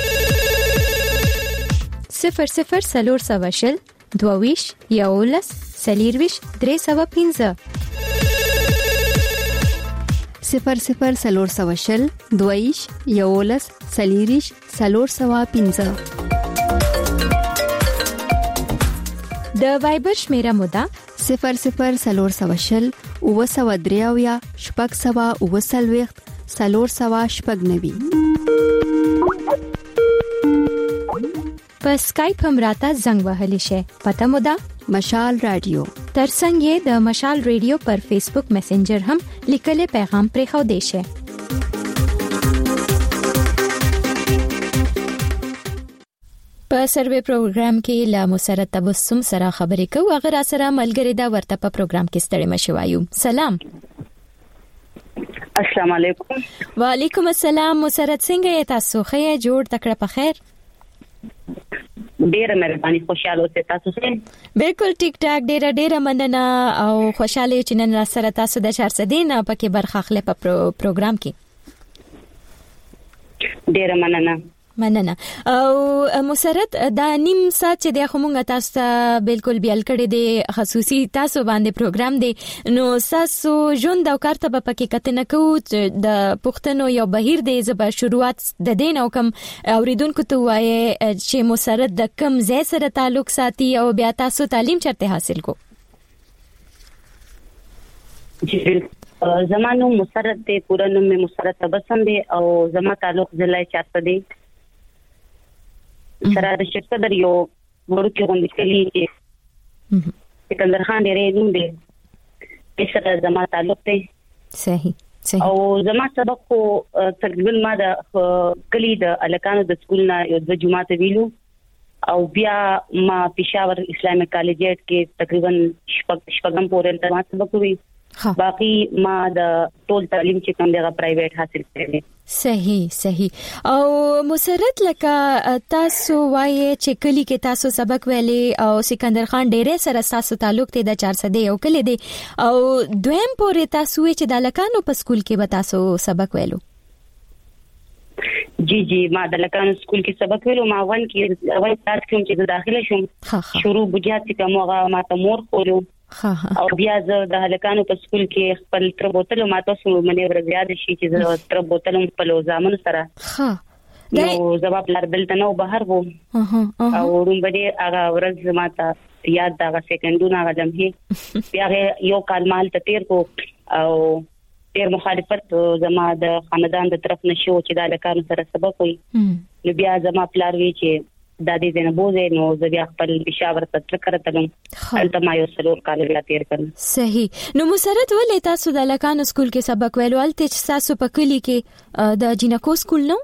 00 سلور سواشل دویش یولس سلیرویش 315 00 سلور سواشل دویش یولس سلیریش 315 د وایبر شمیره مودا 00 سلور سواشل او سوا دریاویا شپږ سوا او سلويخت سلور سوا شپږ نوي. په اسکایپ هم راته زنګ وهلی شي. پته مودا مشال رادیو. ترڅنګ د مشال ریډیو پر فیسبوک میسنجر هم لیکلې پیغام پرې خو دی شي. په سروي پروګرام کې لا مسرت تبسم سره خبرې کوو. اگر سره ملګری دا ورته په پروګرام کې ستړي مشي وایو. سلام. السلام علیکم. وعلیکم السلام. مسرت څنګه تاسو؟ خیر جوړ تکړه په خیر. ډیره مهرباني خوشاله اوسئ. تاسو څنګه؟ بالکل ټیک ټاک. ډیره مننه او خوشاله چې نن سره تاسو د 400 نه پکې برخه اخلي په پروګرام کې. ډیره مننه او مسرت دا نیم سات چې د خمونګه تاسو ته بالکل بیل کړي دي خصوصي تاسو باندې پروګرام دی نو تاسو ژوند او کار ته په کې کتنه کوو د پښتنو یو بهیر دی. زبر شروعات د دین او کم اوریدونکو ته وایي چې مسرت د کم ځای سره تعلق ساتي او بیا تاسو تعلیم چرته حاصل کو. زمانو مسرت دی، پورا نوم می مسرت تبسم دی او زما تعلق ضلع 400 دی. سره د شپه در یو ورکه غونډه کلی کې سکندر خان ډېرې نوم دی سره زما تعلق دی. صحیح او زما سبق خو تقریبا ما د کلی د الکانو د سکول نه یو د جمعه ته ویلو او بیا ما پېښور اسلامي کالجیټ کې تقریبا شپږم پورې تر ما سبق وی. باقي ما د ټول تعلیم چې کوم دغه پرایویټ حاصل کړی. صحیح او مسرت لکه تاسو وایي چې کلی کې تاسو سبق ویلي او سکندر خان ډېرې سره تاسو تعلق ته د 400 یو کلی دی او دویم پورې تاسو چې د لکانو په سکول کې به تاسو سبق ویلو. جی ما د لکانو سکول کې سبق ویلو. ما اول کلاس کې چې داخله شوم شروع بنیاد چې کومه ما ته مور خورو او بیا زه د هلکانو په سکول کې خپل تر بوتل ما تاسو منې ورځ یاد شي چې زه تر بوتل په لوزامن سره نو جواب لار دلته نو بهر وو او رومبدي هغه ورځ ما ته یاد دا سکندونه هغه جمعي بیا یو کال مال ته تیر کو او ډېر مخالفت زما د خاندان د طرف نشو چې د هلکانو سره سبق وي. نو بیا زما پلار وی چې د دې نه بوزه نو زه بیا خپل پېښور ته ترکرتلم البته ما یو سلور کال بیا تیر کړم. صحیح. نو مسرت ولې تاسو د لکانو سکول کې سبق ویلو الته چې تاسو په کلی کې د جنکو سکول نو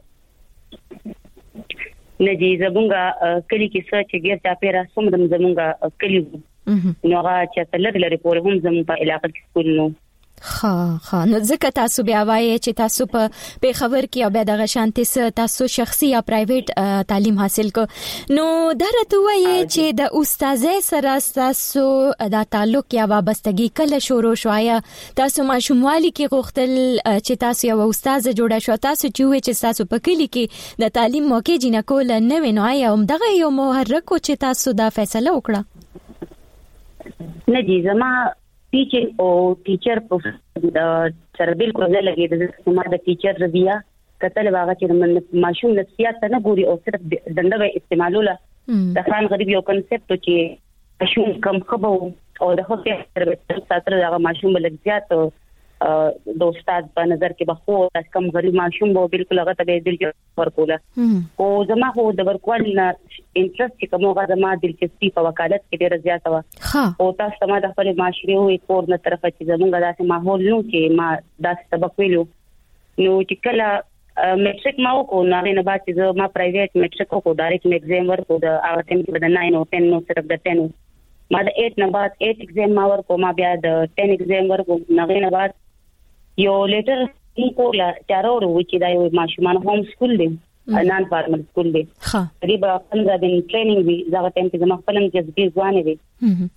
نه جی زمونږه کلی کې څه چې ګیر چا پیرا سومدم زمونږه کلی نو هغه چې لری پورې هم زموږ په علاقه کې سکول نو نو ځکه تاسو بیا وایي چې تاسو په خبر کې او بیا د غشانتي تاسو شخصي یا پرایویټ تعلیم حاصل کو نو درته وایي چې د استاد سره تاسو د تعلق یا وابستګي کله شروع شویا تاسو ماشوموالي کې غوښتل چې تاسو یو استاد جوړه شو تاسو چې تاسو په کلی کې د تعلیم موقع جنا کول نه وینای او دغه یو محرک چې تاسو دا فیصله وکړه. نه دي زما ټیچینګ او ټیچر سره بالکل نه لګي د ما د ټیچر رویه کتل واغه چې ماشوم نفسیات نه ګوري او صرف دنده استعمالوله د خان غریب یو کنسپټ چې ماشوم کم خبو او د خو سره ساتره هغه ماشوم بل زیات د استاد په نظر کې به خو تاسو کم غریب ماشوم به بالکل هغه ته دل کې ورکوله او زما خو د ورکوال نه انټرست چې کومه زما دلچسپي په وکالت کې ډیره زیاته و او تاسو ما د خپل معاشري او کور نه طرفه چې زمونږ داسې ماحول نو چې ما داسې سبق ویلو نو چې کله میټریک ما وکړو نه بعد چې ما پرایویټ میټریک وکړو ډایرکټ ایگزام ورکړو د هغه ټیم کې د 9 او 10 نو صرف د 10 ما د 8 نه بعد 8 ایگزام ما ورکړو ما بیا د 10 ایگزام ورکړو نه بعد یو لیټر کوله چارو چې دا یو ماشومان هوم سکول دی نان فارمل سکول دی تقریبا 15 دن ټریننګ وی زغه ټیم کې زما خپل جذبي ځواني وی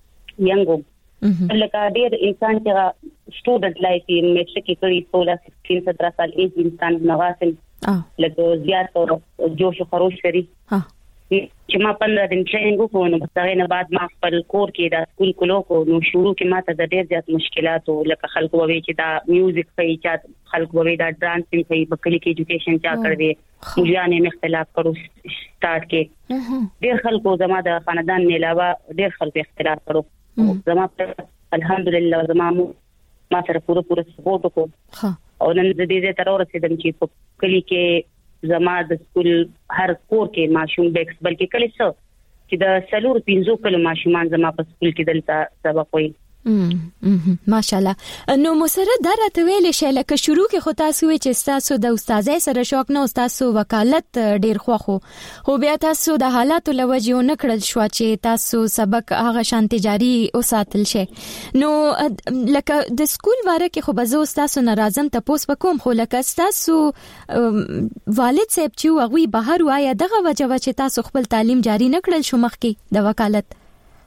ینګو لکه ډیر انسان چې سټوډنټ لایف یې میټریک کې کړی 16 17 سال ایج انسان نواسل لکه زیات او جوش او خروش لري چې ما 15 دن ټریننګ وکړو نو هغه نه بعد ما خپل کور کې دا سکول کولو کو نو شروع کې ما ته د ډیر زیات مشکلات او لکه خلکو وی چې دا میوزیک کوي چې خلکو وی دا ډانسینګ کوي بکلی کې ایجوکیشن چا کړی دی مليانه مختلف کړو سٹارټ کې ډیر خلکو زما د خاندان نه علاوه ډیر خلکو اختلاف کړو زما الحمدلله زما ما سره پوره سپورټ وکړو او نن د دې تر ورسېدم چې په کلی کې زما د سکول هر کور کې ماشوم بیکس بلکې کله څه چې د سلور 15 کلو ماشومان زما په سکول کې دلته سبق وایي ماشاءالله نو مسره درته ویل شي لکه شروع کې خو تاسو وی چې تاسو د استادای سره شوق نه تاسو وکالت ډیر خو بیا تاسو د حالاتو لوجه نه کړل شو چې تاسو سبق هغه شان تجاری او ساتل شي نو لکه د سکول واره کې خو بزو تاسو ناراضم تاسو وکوم خو لکه تاسو والد صاحب چې هغه بهر وای دغه وجه چې تاسو خپل تعلیم جاری نه کړل شو مخکې د وکالت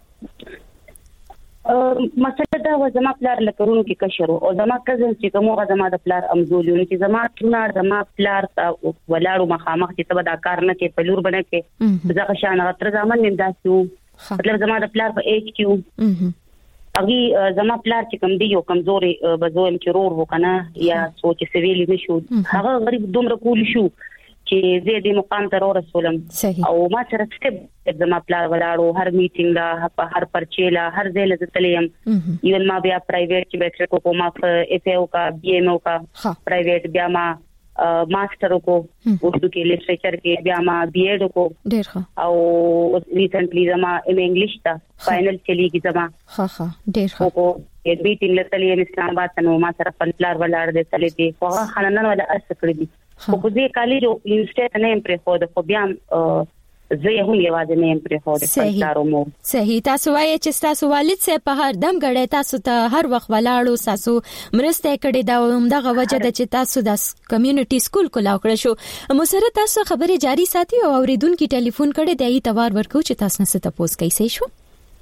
مسله دا و زما پلار لکرونو کې کشرو او زما کزن چې کومه زما د پلار امزولیون چې زما ټونه زما پلار ته ولاړو مخامخ چې تبا دا کار نه کې پلور بنه کې ځکه شان غتر زمان ننداسو مطلب زما د پلار په ایج کې اغي زما پلار چې کم دی یو کمزوري بزویم چې رور وکنه یا سوچ سویلی نشو هغه غریب دومره کول شو چې زه دې مقام ته ورسولم او ما سره سټپ زما پلار ولاړو هر میټینګ لا هر پرچیلا هر ځای لته تلیم ایون ما بیا پرایویټ چې بیٹر کو ما اف او کا بی ام او کا پرایویټ بیا ما ماستر کو اردو کې لټریچر کې بیا ما بی ایډ کو ډیر ښه او ریسنټلی زما ام انګلیش تا فائنل چلیږي زما ښه ډیر ښه کو میټینګ لته تلیم اسلام آباد نو ما سره پلار ولاړ دې تلې دي خو خلنن ولا اس کړی دي خو دې کالج او یونیورسيټي نه پرې خو د خو بیا زه هم یوازې نه پرې خو د پلارو مو صحیح تاسو وایي چې تاسو والد سه په هر دم غړې تاسو ته هر وخت ولاړو تاسو مرسته کړې دا همدغه وجه د چې تاسو د کمیونټي سکول کولاو کړ شو مسره تاسو خبره جاری ساتي او اوریدونکو ټلیفون کړي دی توار ورکو چې تاسو نه ست پوس کیسې شو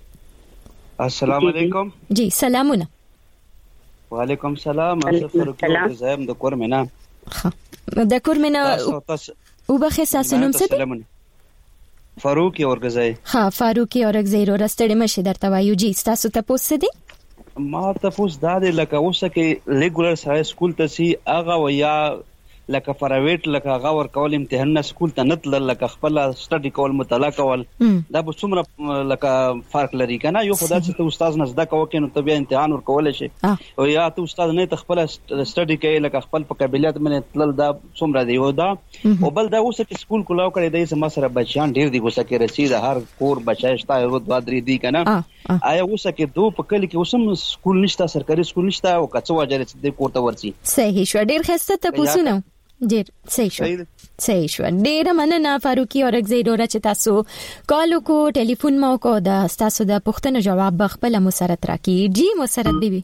السلام علیکم جی سلامونه وعلیکم السلام افر زایم د کور مینا د کور مینا او بخې تاسو نوم څه دی فاروقي اورګزای ها فاروقي اورګزای راستړې مشه درته وایو جی تاسو ته پوښتنه دي ما ته پوښتنه دا دی لکه اوسه کې لیګولر سای سکول ته سي اغه ویا لکه پرایویټ لکه غور کول امتحان سکول ته نتل لکه خپل سټډي کول مطالعه کول دا به څومره لکه فرق لري کنه یو خدای چې استاد نزد کا وکړي نو ته بیا امتحان ورکول شي او یا ته استاد نه ته خپل سټډي کوي لکه خپل په قابلیت باندې تل دا څومره دی و دا او بل دا اوس چې سکول کولاو کړي د سم سره بچیان ډیر دی وسه کې رسید هر کور بچایشتا یو دوه درې دی کنه آیا اوس کې دوه په کلی کې اوسم سکول نشته سرکاري سکول نشته او کڅو اجازه دې کوړه ورسي صحیح شو ډیر خسته ته پوښتنه ډیر صحیح شو ډیر مننه فاروقي اورګزای ډوره چې تاسو کالو کو ټلیفون مو کو د تاسو د پوښتنو جواب خپل مسرت راکې جی مسرت بیبي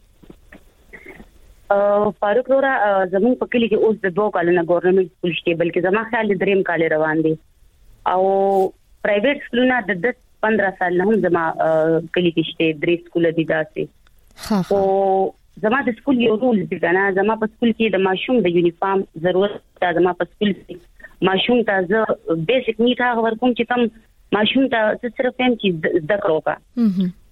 فاروق ډوره زمون په کلی کې اوس د 2 کالونو ګورنمنت سکول شته بلکې زما خیال د دریم کال روان دي او پرایویټ سکولونه د 10-15 سال نه هم زما کلی کې شته درې سکول دي داسې او زما د سکول یو رول دی کنه زما په سکول کې د ماشوم د یونیفارم ضرورت ده زما په سکول کې ماشوم ته زه بیسیک نیټ هغه ورکوم چې تم ماشوم ته صرف هم چې د کړو کا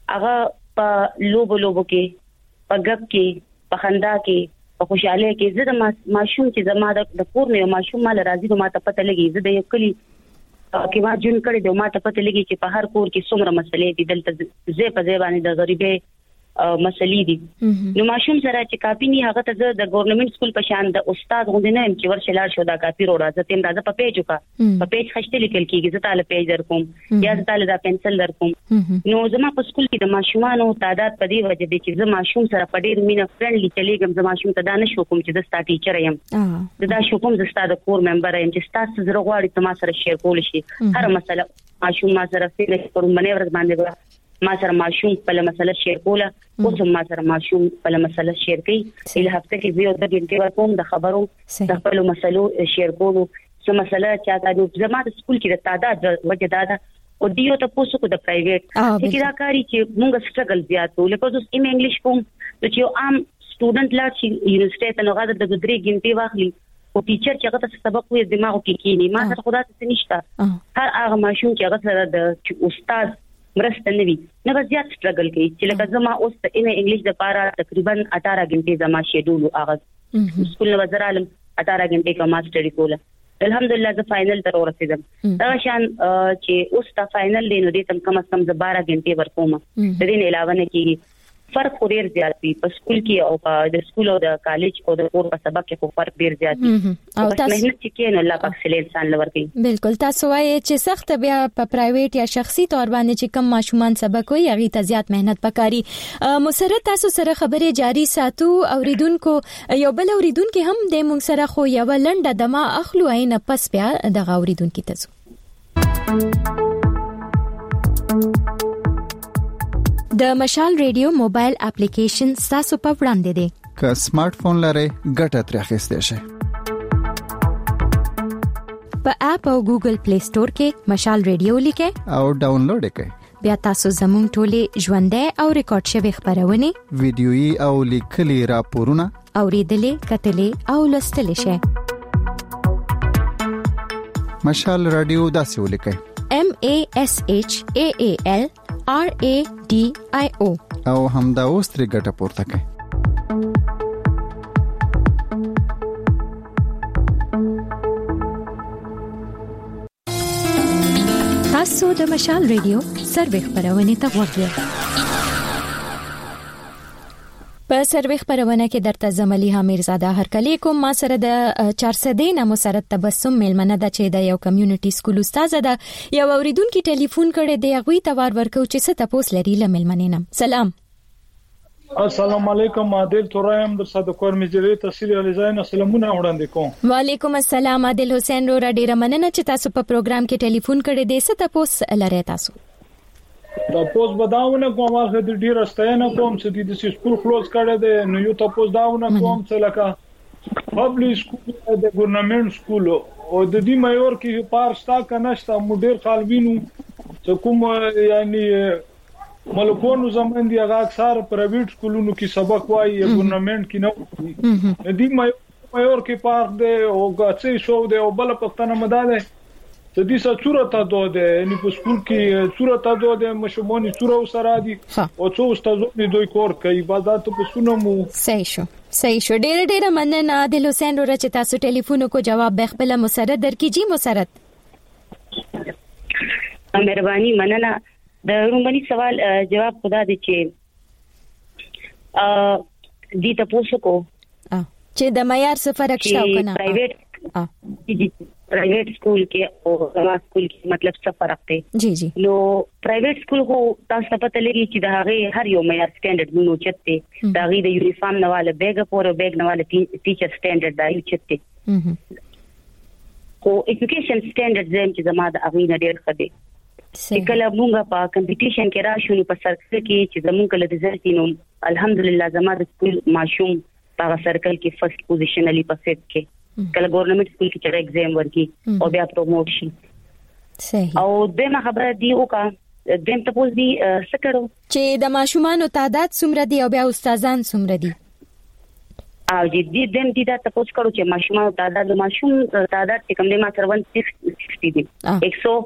هغه په لوبو کې په غب کې په خندا کې په خوشاله کې زه د ماشوم چې زما د کور نه ماشوم مال راځي نو ما ته پته لګي زه د یو کلی کې ما جون کړی د ما ته پته لګي چې په هر کور کې څومره مسلې دي دلته زه په ځای باندې د غریبې مسلې دي نو ماشوم سره چې کاپی نه هغه ته د ګورنمنت سکول په شان د استاد غوندنه هم چې ورشه لاړ شو دا کاپی روړه زه تیم راځه په پیج وکا په پیج خشته لیکل کیږي زه تعالی پیج در کوم یا زه تعالی دا پنسل در کوم نو زما په سکول کې د ماشومانو تعداد په دې وجه دي چې زه ماشوم سره په ډیر مینه فرندلی چلیږم زه ماشوم ته دا نشو کوم چې د ستا ټیچر یم دا شو کوم زه ستا د کور ممبر یم چې تاسو زره غواړئ ته ما سره شیر کول شي هر مسله ماشوم ما سره فکر کوم باندې باندې ما سره ماشوم په مسله شیر کوله او زه ما سره ماشوم په مسله شیر کوي اله هفته کې یو د دې ورکوم د خبرو د خپل مسلو شیر کولو څه مسله چې دا زما د سکول کې د تعداد وجه دا او دیو ته پوسو کو د پرایویټ چې دا کاری چې موږ سټرګل زیاتو لکه اوس ایم انګلیش کوم چې یو عام سټوډنټ لا چې یونیورسيټي ته نوغه د درې غنټې واخلي او ټیچر چې هغه ته سبق وایي دماغ کې کینی ما سره خدا ته نشته هر هغه ماشوم چې هغه سره د استاد مرسته نوي نه زیات سټرګل کوي چې لکه زما اوس د انګلیش د پاره تقریبا 18 غنټې زما شیډول هغه سکول نو وزرالم 18 غنټې کا ماستری کوله الحمدلله زه فائنل ته ورسېدم دا شان چې اوس تا فائنل دی نو دې کم از کم 12 غنټې ورکوم د دې علاوه نه کیږي فرق ډیر زیات دی په سکول کې او په د سکول او د کالج او د کور په سبق کې فرق ډیر زیات دی او تاسو مهنت کې نو الله پاک سره انسان لور کوي بالکل تاسو وایي چې سخت بیا په پرایویټ یا شخصي تور باندې چې کم ماشومان سبق وي هغه ته زیات مهنت پکاري مسرت تاسو سره خبره جاری ساتو اوریدونکو یو بل اوریدونکو هم د مونږ سره خو یو لنډه دما اخلو عین پس بیا د اوریدونکو تاسو د مشال ریډیو موبایل اپلیکیشن تاسو په وړاندې دی که سمارټ فون لرئ ګټه ترې اخیستئ شئ په اپ او ګوګل پلی سٹور کې مشال ریډیو لیکئ او ډاونلوډ کړئ بیا تاسو زموږ ټولې ژوندۍ او ریکارډ شوی خبرونه ویډیويي او لیکلي راپورونه اوریدلې کتلې او لوستلې شئ مشال رادیو داسې ولیکئ MASHAALRADIO او همدا اوس ترې ګټه پورته کړئ تاسو د مشال ریډیو سروې خبرونه ته وګورئ په سروې خبرونه کې درته زملي حمیر زاده هرکلی کوم ما سره د 400 نه مسرت تبسم ملمنه د چې د یو کمیونټي سکول استاد ده یو اوریدونکو ټلیفون کړي دی غوي توار ورکو چې څه تاسو لري لملمنینم سلام السلام علیکم عادل تورایم در صد کور مجری تحصیل علیزاین سلامونه وړاندې کوم وعلیکم السلام عادل حسین رو ډیره مننه چې تاسو په پروګرام کې ټلیفون کړي دی څه تاسو لري تاسو دا پوز بداونه کوم هغه د ډیر استاینه کوم چې د سکول کلوز کړي دي نو یو تاسو داونه کوم چې لکه پبلک سکول د ګورنمنت سکول او د دې مایور کې پارستا کنهشتا مدیر خالوینو چې کوم یعنی ملکونو زمون دي هغه اکثر پرایویټ سکولونو کې سبق وایي ګورنمنت کې نه دې مایور کې پارک دی او غاڅي شو دی او بل پښتنه مداله د دې صورت ته ده یعنی په سکول کې صورت ته ده مشمونی صورت سره دي او څو استادونه دوی کور کوي عبادت په سنمو صحیح شو ډېر مننه عادل حسین رو چې تاسو ټلیفون کو جواب به خپل مسرت درکې جی مسرت مهرباني مننه د رومبني سوال جواب خدا دې چې دې تاسو کو چې د معیار څخه فرق شته کنه پرایویټ سکول کې او زما سکول کې مطلب څه فرق دی جی نو پرایویټ سکول خو تاسو ته پته لګي چې د هغه هر یو معیار سټانډرډ مونږ چته دا غي د یونیفارم نواله بیگ پورو بیگ نواله ټیچر سټانډرډ دا یو چته خو ایجوکیشن سټانډرډ زم چې زما د هغه نه ډیر خدي کله مونږه په کمپټیشن کې راشو نو په سرکل کې چې زمونږ کله رزلټ نو الحمدلله زما د سکول ماشوم په سرکل کې فرست پوزیشن علی په سیټ کې کله ګورنمنت سکول کې چې ایگزام ورکي او بیا پروموټ شي صحیح او دغه خبره دی او کا دیم ته پوز دی سکړو چې د ماشومان تعداد څومره دی او بیا استادان څومره دي او دې دیم دي دا تاسو کړو چې ماشومان تعداد چې کوم دی ما سره 160 دي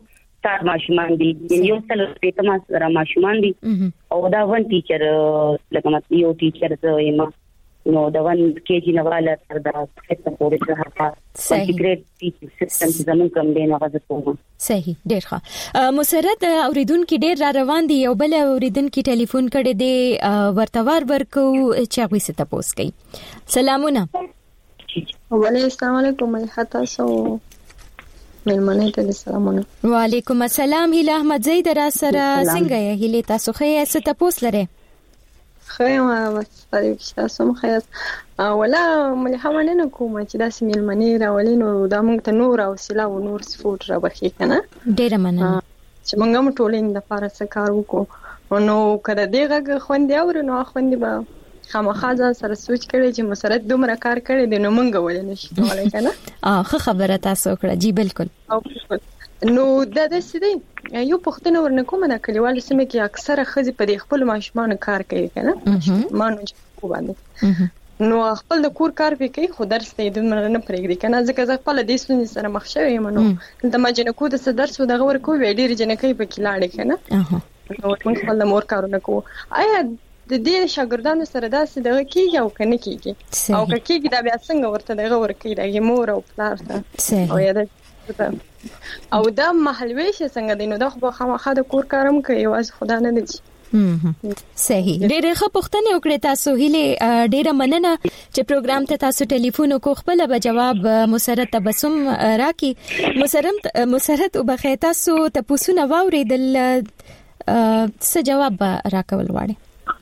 60 ماشومان دي یو څل په تماس را ماشومان دي او دا ون ټیچر لکه مت یو ټیچر زما نو دا ون کېجی نواله تر دا څه پورې راځه انټیګریټ ټیچینګ سیستم زمون کوم دی نو غوښته کوم صحیح ډیر ښه مسرت اوریدونکو ډیر را روان دي یو بل اوریدونکو ټلیفون کړي دي ورتوار ورکو چې هغه ست تاسو کوي سلامونه وعلیکم السلام علیکم حتا سو ملمنه ته سلامونه وعلیکم السلام هیله احمد زید را سره څنګه یې هیله تاسو خې ست تاسو لره خیمه بس تاسو مخیاس ولا ملحمانه نه کوم چې داسې ملمنه راولین او دا موږ ته نور او سلا او نور سپورت را بخې کنه ډیره مننه چې موږ هم ټولین د فارسه کار وکړو نو کله دغه خوندې او نو خوندې به خامخازه سره سوچ کړي چې مسرت دومره کار کړي د نو موږ ولې نشي کولای کنه خو خبره تاسو کړه جی بالکل نو دا د سدي یو پښتنه ورنکوم د کلیوالو سیمه کې اکثره خزي په خپل ماشومان کار کوي کنه مانو چې کو باندې نو خپل د کور کار به کوي خو درس ته د نه پرېږدي کنه ځکه خپل د سونی سره مخ شوی منو د ماجنکو د درس و دغه ورکو ویډیر جنکې په کلاړې کنه نو موږ خپل مور کارونه کوو آیا د دې شاګردانو سره داسې دغه کیږي او کنه کیږي او کیږي دا بیا څنګه ورته دغه ورکې د مور او پلار ته او یا او دا محلوي شي څنګه دینو دا خو خامخا د کور کارم کوي واز خدا نه دی صحیح ډېر ښه پوښتنه وکړه تاسو هیله ډېر مننه چې پروګرام ته تاسو ټلیفون وکړو خپل به جواب مسرت تبسم راکي مسرت وبخې تاسو ته پوښتنه واوریدل څه جواب راکول واړي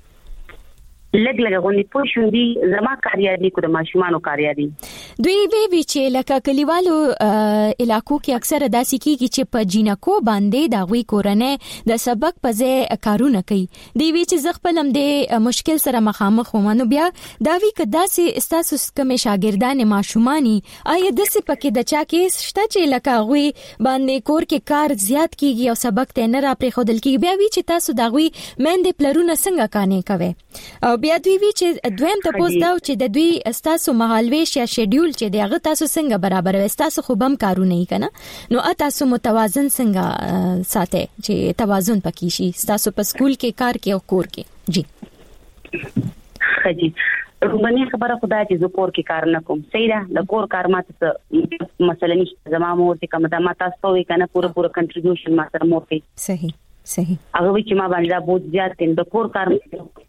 لګ غونډې پوښوندي زما کاریادي کو د ماشومانو کاریادي دوی وی چې لکه کلیوالو علاقو کې اکثره داسې کیږي چې په جینکو باندې دا غوي کورنۍ د سبق په ځای کارونه کوي دی وی چې زغپلم د مشکل سره مخامخ ومنو بیا دا وی کدا سي استاسو کوم شاګردان ماشوماني آیا د څه پکې د چا کې شته چې لکه غوي باندې کور کې کار زیات کیږي او سبق ته نه را پرې خودل کیږي بیا وی چې تاسو دا غوي مند پلرونه څنګه کانې کوي او بیا دوی وی چې دویم تاسو دا چې د دوی استاسو مهالويش یا شیډیول چې دغه تاسو څنګه برابر وستاسو خو بم کارونه یې کنه نو تاسو متوازن څنګه ساتي چې توازن پکې شي تاسو په سکول کې کار کې او کور کې جی خجی رومني خبره خدای چې زه کور کې کار نه کوم صحیح ده د کور کار ماته مثلا نشته زما مور چې کوم د ما تاسو وی کنه پوره کنټریبیوشن ما سره مور کوي صحیح هغه وی چې ما باندې دا بوج زیات دي د کور کار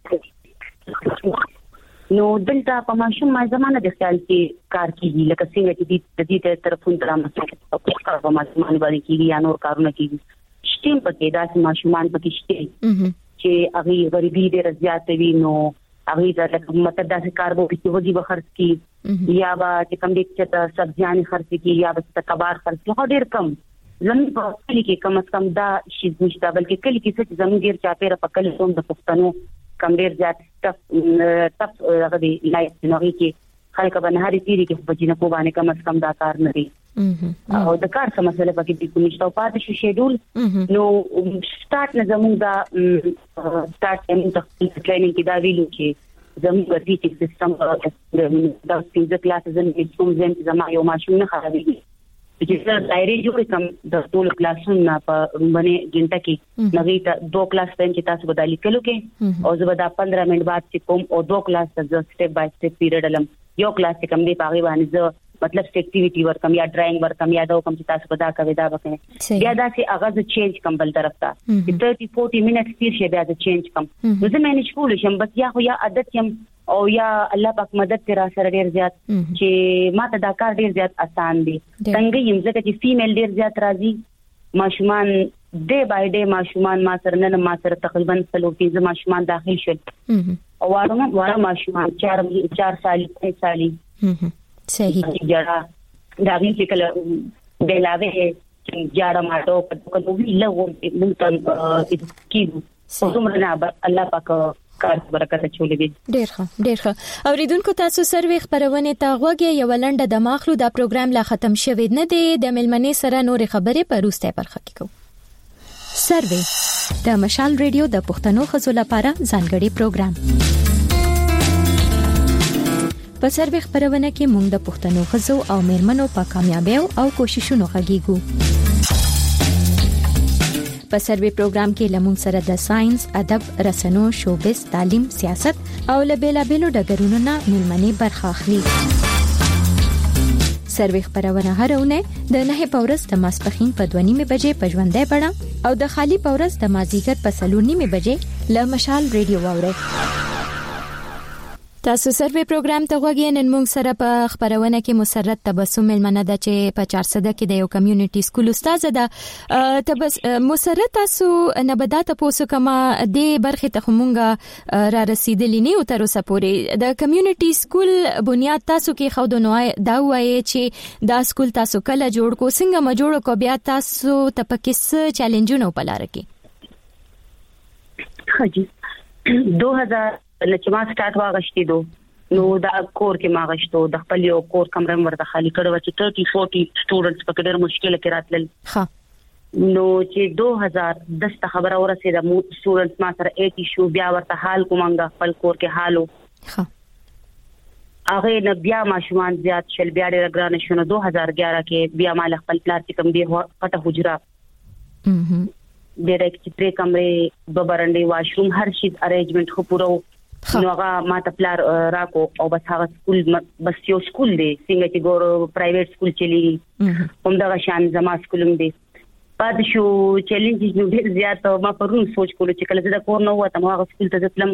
نو دلته په ماشوم ما زمانه د خیال کې کار کیږي لکه څنګه چې د دې طرفون تر مسله په کار په ماشومان باندې کیږي یا نور کارونه کیږي شتیم پکې داسې ماشومان پکې شته چې هغه غریبي ډېر زیات وي نو هغه د مطلب داسې کار وو چې وږي به خرڅ کی یا به چې کوم دې چې سبزیان خرڅ کی یا به کباب خرڅ کی ډېر کم زموږ په کلی کې کم از کم دا شي نشته بلکې کلی کې څه زموږ ډېر چاپیره په کلی کوم د پښتنو کم ډیر زیات تف هغه دی لایټ نوې کې خلک باندې هرې تیری کې په جنکو باندې کم از کم دا کار نه دی او د کار څه مسله پکې د کومشتو پاتې شو شیډول نو سٹارټ نه زموږ دا سٹارټ ټیم ته ټریننګ کې دا ویلو چې زموږ د ټیچینګ سیستم دا څنګه کلاسز ان کوم زم یو ماشوم نه خرابېږي چې دایره جوړ کم د ټول کلاسونو په باندې جنټه کې نوې ته 2 کلاس ټایم چې تاسو بدالي کلو کې او زه به دا 15 منټ بعد چې کوم او 2 کلاس ته سټپ بای سټپ پیریډ علم یو کلاس کې کم دی پاغي باندې زه مطلب اکټیویټي ورکم یا ډراینګ ورکم یا دا کوم چې تاسو بدا کوي دا وکړي بیا دا چې اغاز چینج کم بل طرف ته 30-40 منټ تیر شي بیا دا چینج کم نو زه مینج کول شم بس یا خو یا عادت یم او یا الله پاک مدد تر سره ډیر زیات چې ماته دا کار ډیر زیات آسان دي څنګه یم ځکه چې فیمیل ډیر زیات راځي ماشومان ډے بای ډے ماشومان ما سره نه ما سره تقریبا 30 ماشومان داخل شول او واره ماشومان 4 سال 5 سال صحیح جړه دا وی چې کله بلاوه جړه ماټو په کومه لغو مونږ کیږو څومره نه الله پاک کار برکت چولې دي ډېر ښه اوریدونکو تاسو سروي خبرونه ته غوږی یو لنډه د ماخلو دا پروګرام لا ختم شوی نه دی د ملمنې سره نور خبرې په روسته برخه کې کوو سروي د مشال ریډیو د پښتنو خزو لپاره ځانګړي پروګرام په سروي خبرونه کې موږ د پښتنو خزو او میرمنو په کامیابیو او کوششونو غږیږو په سروې پروګرام کې لمون سره د ساينس، ادب، رسنو، شوبز، تعلیم، سیاست او لبیلابیلو ډګرونو نه ملمنې برخه اخلي. سروې خبرونه هرونه د 9 پورس د ماسپخین په 2:30 بجې په ژوندۍ بڼه او د خالی پورس د مازیګر په 3:30 بجې ل مشال ریډیو واوري. تاسو سروې پروګرام ته غوږی نن موږ سره په خبرونه کې مسرت تبسم ملمنه ده چې په 400 کې د یو کمیونټي سکول استاد ده. مسرت تاسو نبدات پوسو کما د برخه ته مونږه را رسیدلې نه او تر اوسه پورې د کمیونټي سکول بنیاد تاسو کې خو د نوای دا وایي چې دا سکول تاسو کله جوړ کو څنګه ما جوړ کو بیا تاسو ته پکې څه چیلنجونه په لار کې؟ خاجي 2000 لکه ما سٹارټ واغشتي دو نو دا کور کې ما غشتو د خپل یو کور کمره ورته خالی کړو چې 30-40 سټوډنټس په ډېر مشکل کې راتلل. ها نو چې 2010 خبره ورسېده مو سټوډنټس ما سره 80 شو بیا ورته حال کومنګ خپل کور کې حالو. ها هغه نه بیا ماشومان زیات شل بیا ډېر ګران شونه 2011 کې بیا مال خپل پلاستیک کم دی پټه حجره ډېر کې 3 کمرې ببرندې واشروم هر شي ارینجمنت خو پورو نو هغه ما ته پلار راکو او بس هغه سکول بس یو سکول دی څنګه چې ګور پرایویټ سکول چلی هم دا شان زما سکولم دی پات شو چیلنج نو ډیر زیات ما پرون سوچ کولو چې کله زه د کور نو وته هغه سکول ته ځم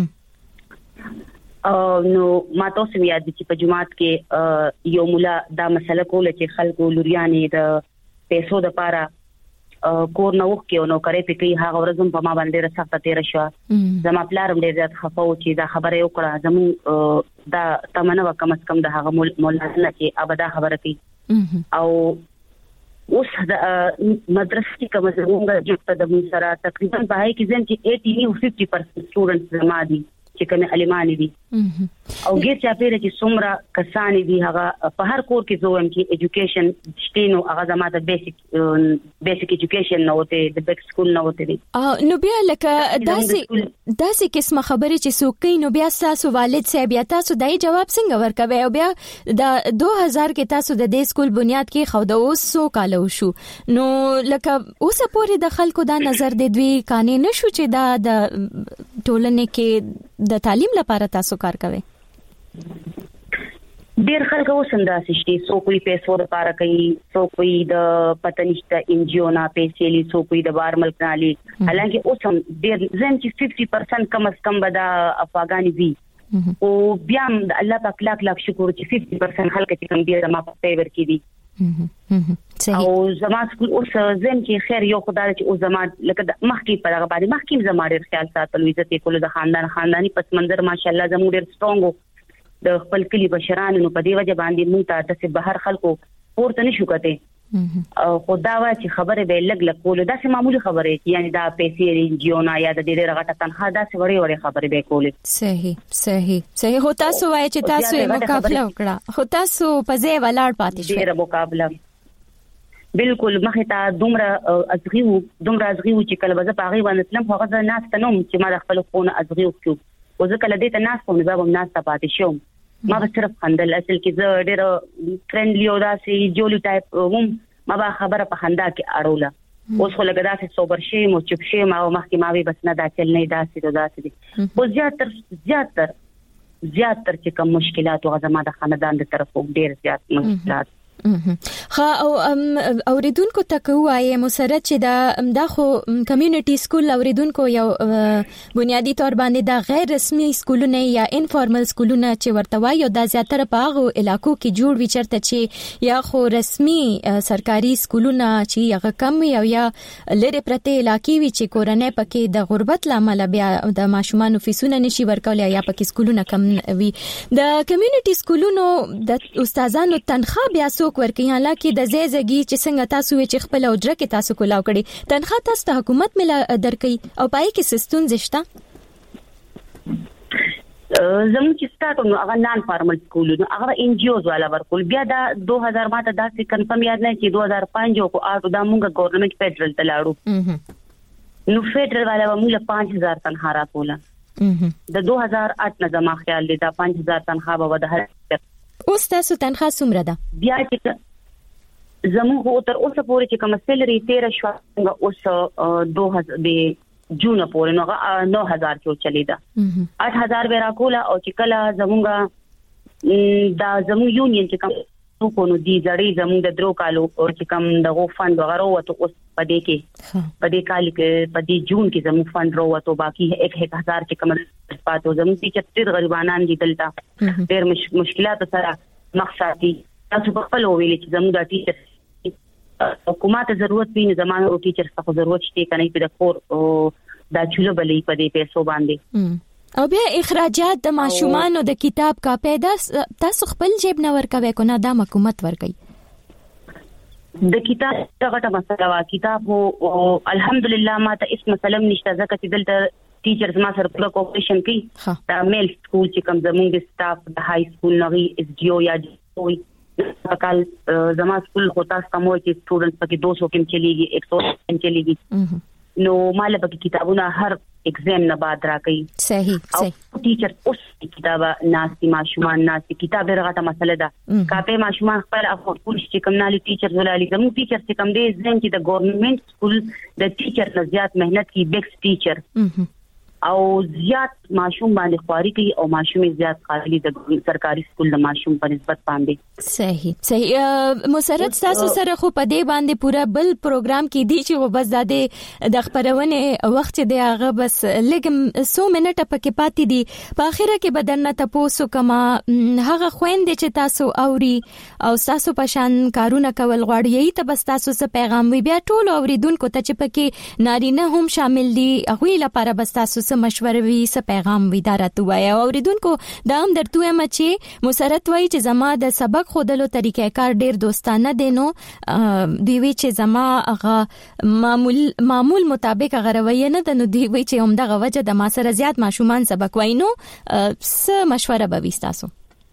نو ما تاسو یاد دي چې په جمعات کې یو مولا دا مسله کوله چې خلکو لوريانې د پیسو د پاره کور نو کې نو کرے پکې هغه ورځم په ما باندې رسخته تیر شو زما پلارم ډیر زیات خفه و چې دا خبره یو کړه زمو دا تمنه وکم اس کم د هغه مولا نه چې ابدا خبره کوي او اوس د مدرسې کوم څنګه چې د مو سره تقریبا په هي کې ځم چې 80-50% سټوډنټس زما دي چې کوم علماني دي او ګیر چا پیره چې څومره کسانې دي هغه په هر کور کې زوم کې এডوকেশন شتینو هغه زما د بیسیک এডوকেশن نو ته د بیک سکول نو ته دي نو بیا لکه داسې قسمه خبرې چې سوکې نو بیا تاسو والد صاحب یا تاسو دای جواب څنګه ورکوي او بیا د 2000 کې تاسو د دې سکول بنیاد کې خو د اوس سو کالو شو نو لکه اوس پورې د خلکو دا نظر د دوی کانې نشو چې دا د ټولنې کې د تعلیم لپاره تاسو کار کوي ډیر خلک وسنده شي سو کوئی پیسو لپاره کوي سو کوئی د پتنشت انجیو نه پیسې لې سو کوئی د بار ملک نالي حالانکه اوس هم ډیر زم چې 50% کم از کم بدا افغاني دي او بیا الله پاک لاک شکر چې 50% خلک چې کم ډیر ما په فیور کې دي او زما سکول اوس زم چې خیر یو خدای چې او زما لکه مخکې په هغه باندې مخکې زما ډیر خیال ساتل عزت کول د خاندانی پس منظر ماشاءالله زموږ ډیر سترونګ د خپل کلی بشرانو نو په دی وجه باندې مونږ ته د بهر خلکو پورته نشو کته او خدا وا چې خبره به لګ کول دا سه معمولی خبره یعنی دا پیسې رینجیونا یا د ډېر غټه تنخواه دا سه وړي خبره به کولې صحیح هو تاسو وایي چې تاسو یې مقابله وکړه خو تاسو په ځای ولاړ پاتې شئ ډېر مقابله بالکل مخه ته دومره ازغیو چې کله به په هغه باندې تلم هغه ناس ته نوم چې ما خپل فون ازغیو کړو او ځکه لدې ته ناس کوم زبم ناس ته پاتې شوم ما به صرف خندل اصل کې زه ډېر فرندلی او داسې جولی ټایپ ما به خبره په خندا کې اړوله اوس خو لګا داسې صبر شي مو چپ شي ما مخکې ما به بس نه دا چل نه داسې دي او زیاتر چې کوم مشکلات او زما د خاندان د طرفو ډېر زیات مشکلات خا او اوریدونکو ته کوی مسرت چې دا خو کمیونټي سکول اوریدونکو یو بنیادی تور باندې دا غیر رسمي سکولونه یا انفارمل سکولونه چې ورته وایي دا زیاتره په هغه علاقو کې جوړ وي چرته چې یا خو رسمي سرکاري سکولونه چې هغه کم یا لری پرته علاقې وي چې کورنۍ پکې د غربت لامل بیا د ماشومان فیسونه نشي ورکول یا پکې سکولونه کم وي د کمیونټي سکولونو د استادانو تنخواه بیا ورکې حالکه د زیږی چې څنګه تاسو چې خپل اوجره کې تاسو کولاو کړي تنخواه تاسو ته حکومت مل درکې او پای کې سستون زشتا زموږ چې سٹارټ نو هغه نان فارمل سکولونه هغه انجیوز والا ورکول بیا دا 2000 ماته داسې کنفرم یاد نه چې 2005 کو آټو دا موږ ګورنمنت فدرل ته لاړو نو فدرل والا موږ 5000 تنخواه راکوله د 2008 نه زما خیال دی دا 5000 تنخواه به د هر اوس تاسو تنخواه څومره ده بیا چې زموږ تر اوسه پورې چې کوم سیلري 13 شو اوس 2000 د جون پورې نو 9000 کې چلیدا 8000 به راکولا او چې کله زموږ دا زموږ یونین چې کوم کو نو دي زړې زموږ د درو کالو او چې کوم دغه فند وغیرہ وته اوس پدې کې پدې کال کې پدې جون کې زموږ فند وروته باقي 1000 کې کوم پاتو زموږ ټیچر ډېر غریبانان دي دلته ډېر مشکلات سره مخساتي تاسو په خپل ویل چې زموږ د ټیچر حکومت ضرورت ویني زمانه او ټیچر څخه ضرورت شته کني په د کور او دا چوله بلې په دې پیسو باندې او بیا اخراجات د ماشومان او د کتاب کا پیدا تاسو خپل جیب نه ورکوي کو نه د حکومت ورکوي د کتاب څنګه مسله وا کتاب او الحمدلله ما ته اس مسله نشته ځکه چې دلته ټیچرز ما سره پوره کوپریشن کوي دا میل سکول چې کوم زمونږ د سټاف د های سکول نوی اس ډي او یا وي کال زما سکول خو تاسو کوم چې سټوډنټس پکې 200 کې چلیږي 100 کې چلیږي نو مال پکې کتابونه هر ایگزام نه بعد راکې صحیح ټیچر اوس کتابه ناسي ماشومان ناسي کتاب درغه مسله ده کاپه ماشومان خپل افورد کول چې کوم نالي ټیچر ولالي زمو ټیچر چې کوم دې ځین چې د ګورنمنت سکول د ټیچر نه زیات مهنت کی بیکس ټیچر او زیات ماشوم باندې خواري کوي او ماشوم زیات قابلیت د سرکاري سکول د ماشوم په نسبت باندې صحیح مسرت تاسو سره خو په دې باندې پورا بل پروګرام کې دی چې بس د خبرونه وخت دی هغه بس لګم 100 منټه پکې پاتې دي په اخره کې بدن ته پوسو کما هغه خويندې چې تاسو اوري او تاسو په شان کارونه کول غواړي ته بس تاسو څه پیغام وي بیا ټول اوریدونکو ته چې پکې نارینه هم شامل دي هغه لپاره بس تاسو څه مشوره وي څه پیغام وي دا راته وایي او اوریدونکو دا هم درته وایم چې مسرت وایي چې زما د سبق خودلو طریقې کار ډیر دوستانه دي نو دی وی چې زما هغه معمول مطابق هغه رویه نه د نو دی وی چې هم دغه وجه د ما سره زیات ماشومان سبق وایي نو څه مشوره به وستاسو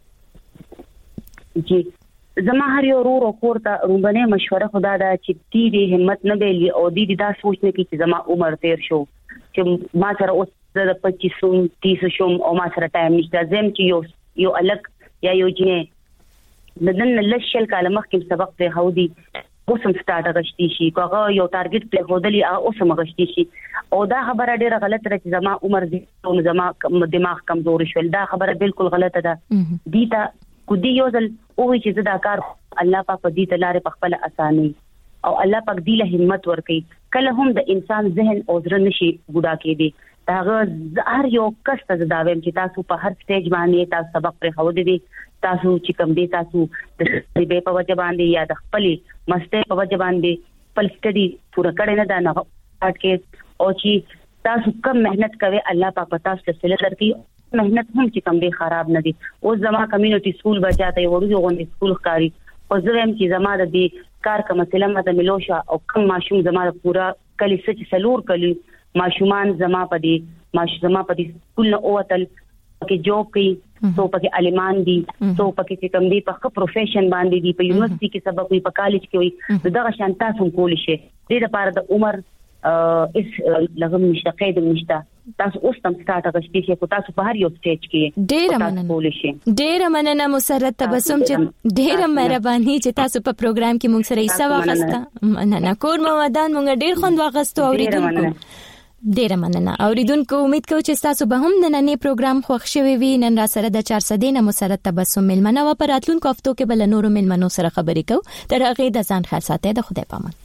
جی زما هر یو ورو کور ته روبنه مشوره خدا دا چې دې همت نه ویلي او دې دا سوچ نه کی چې زما عمر تیر شو چې ما سره اوس د 25-30 شوم او ما سره ټایم نشته زم چې یو الګ یا یو جنې د نن لشل کاله مخکې سبق ته هودي اوسم سٹارټ غشتي شي کوغه یو ټارګټ په هودلی اوسم غشتي شي او دا خبره ډیره غلطه ده چې زما عمر دي او زما دماغ کمزور شول دا خبره بالکل غلطه ده دیتا کو دی یو ځل او چې زدا کار الله پاک دې ته لارې په خپل اساني او الله پاک دې له همت ورکړي کله هم د انسان ذهن او زړه نشي ګډا کېدي دا هر یو کس ته زداویم چې تاسو په هر سټیج باندې تاسو سبق پر خو دي تاسو چې کوم دي تاسو د دې په وجه باندې یا د خپل مسته په وجه باندې خپل سټډي پوره کړی نه دا نه پات کې او چې تاسو کم مهنت کوي الله پاک تاسو ته سره درکړي مهنت هم چې کوم دي خراب نه دي او زما کمیونټي سکول بچاته وړو غونډي سکول ښکاری او زه هم چې زما د دې کار کوم مسله ماته ملوشه او کم ماشوم زما پورا کلی سچ سلور کلی ماشومان زما پدې سکول نه اوتل کې جوب کوي سو پکې علمان دي سو پکې چې کوم دي په پروفیشن باندې دي په یونیورسيټي کې سبق وي په کالج کې وي دغه شان تاسو کول شي د لپاره د عمر اس لغم نشته قید نشته تاسو اوس تم سٹارټ غشتي شي کو تاسو په هر یو سټیج کې ډېر مننه مسرت تبسم چې ډېر مهرباني چې تاسو په پروګرام کې مونږ سره حصہ واخسته مننه کور مو ودان مونږ ډېر خوند واغستو اوریدونکو ډېر مننه اوریدونکو امید کوم چې تاسو به هم نن نه پروګرام خوښ شوي وي نن را سره د 400 نه مسرت تبسم ملمنه و پر راتلونکو هفتو کې بل نورو ملمنو سره خبرې کو تر هغه د ځان خیال ساتئ د خدای پامان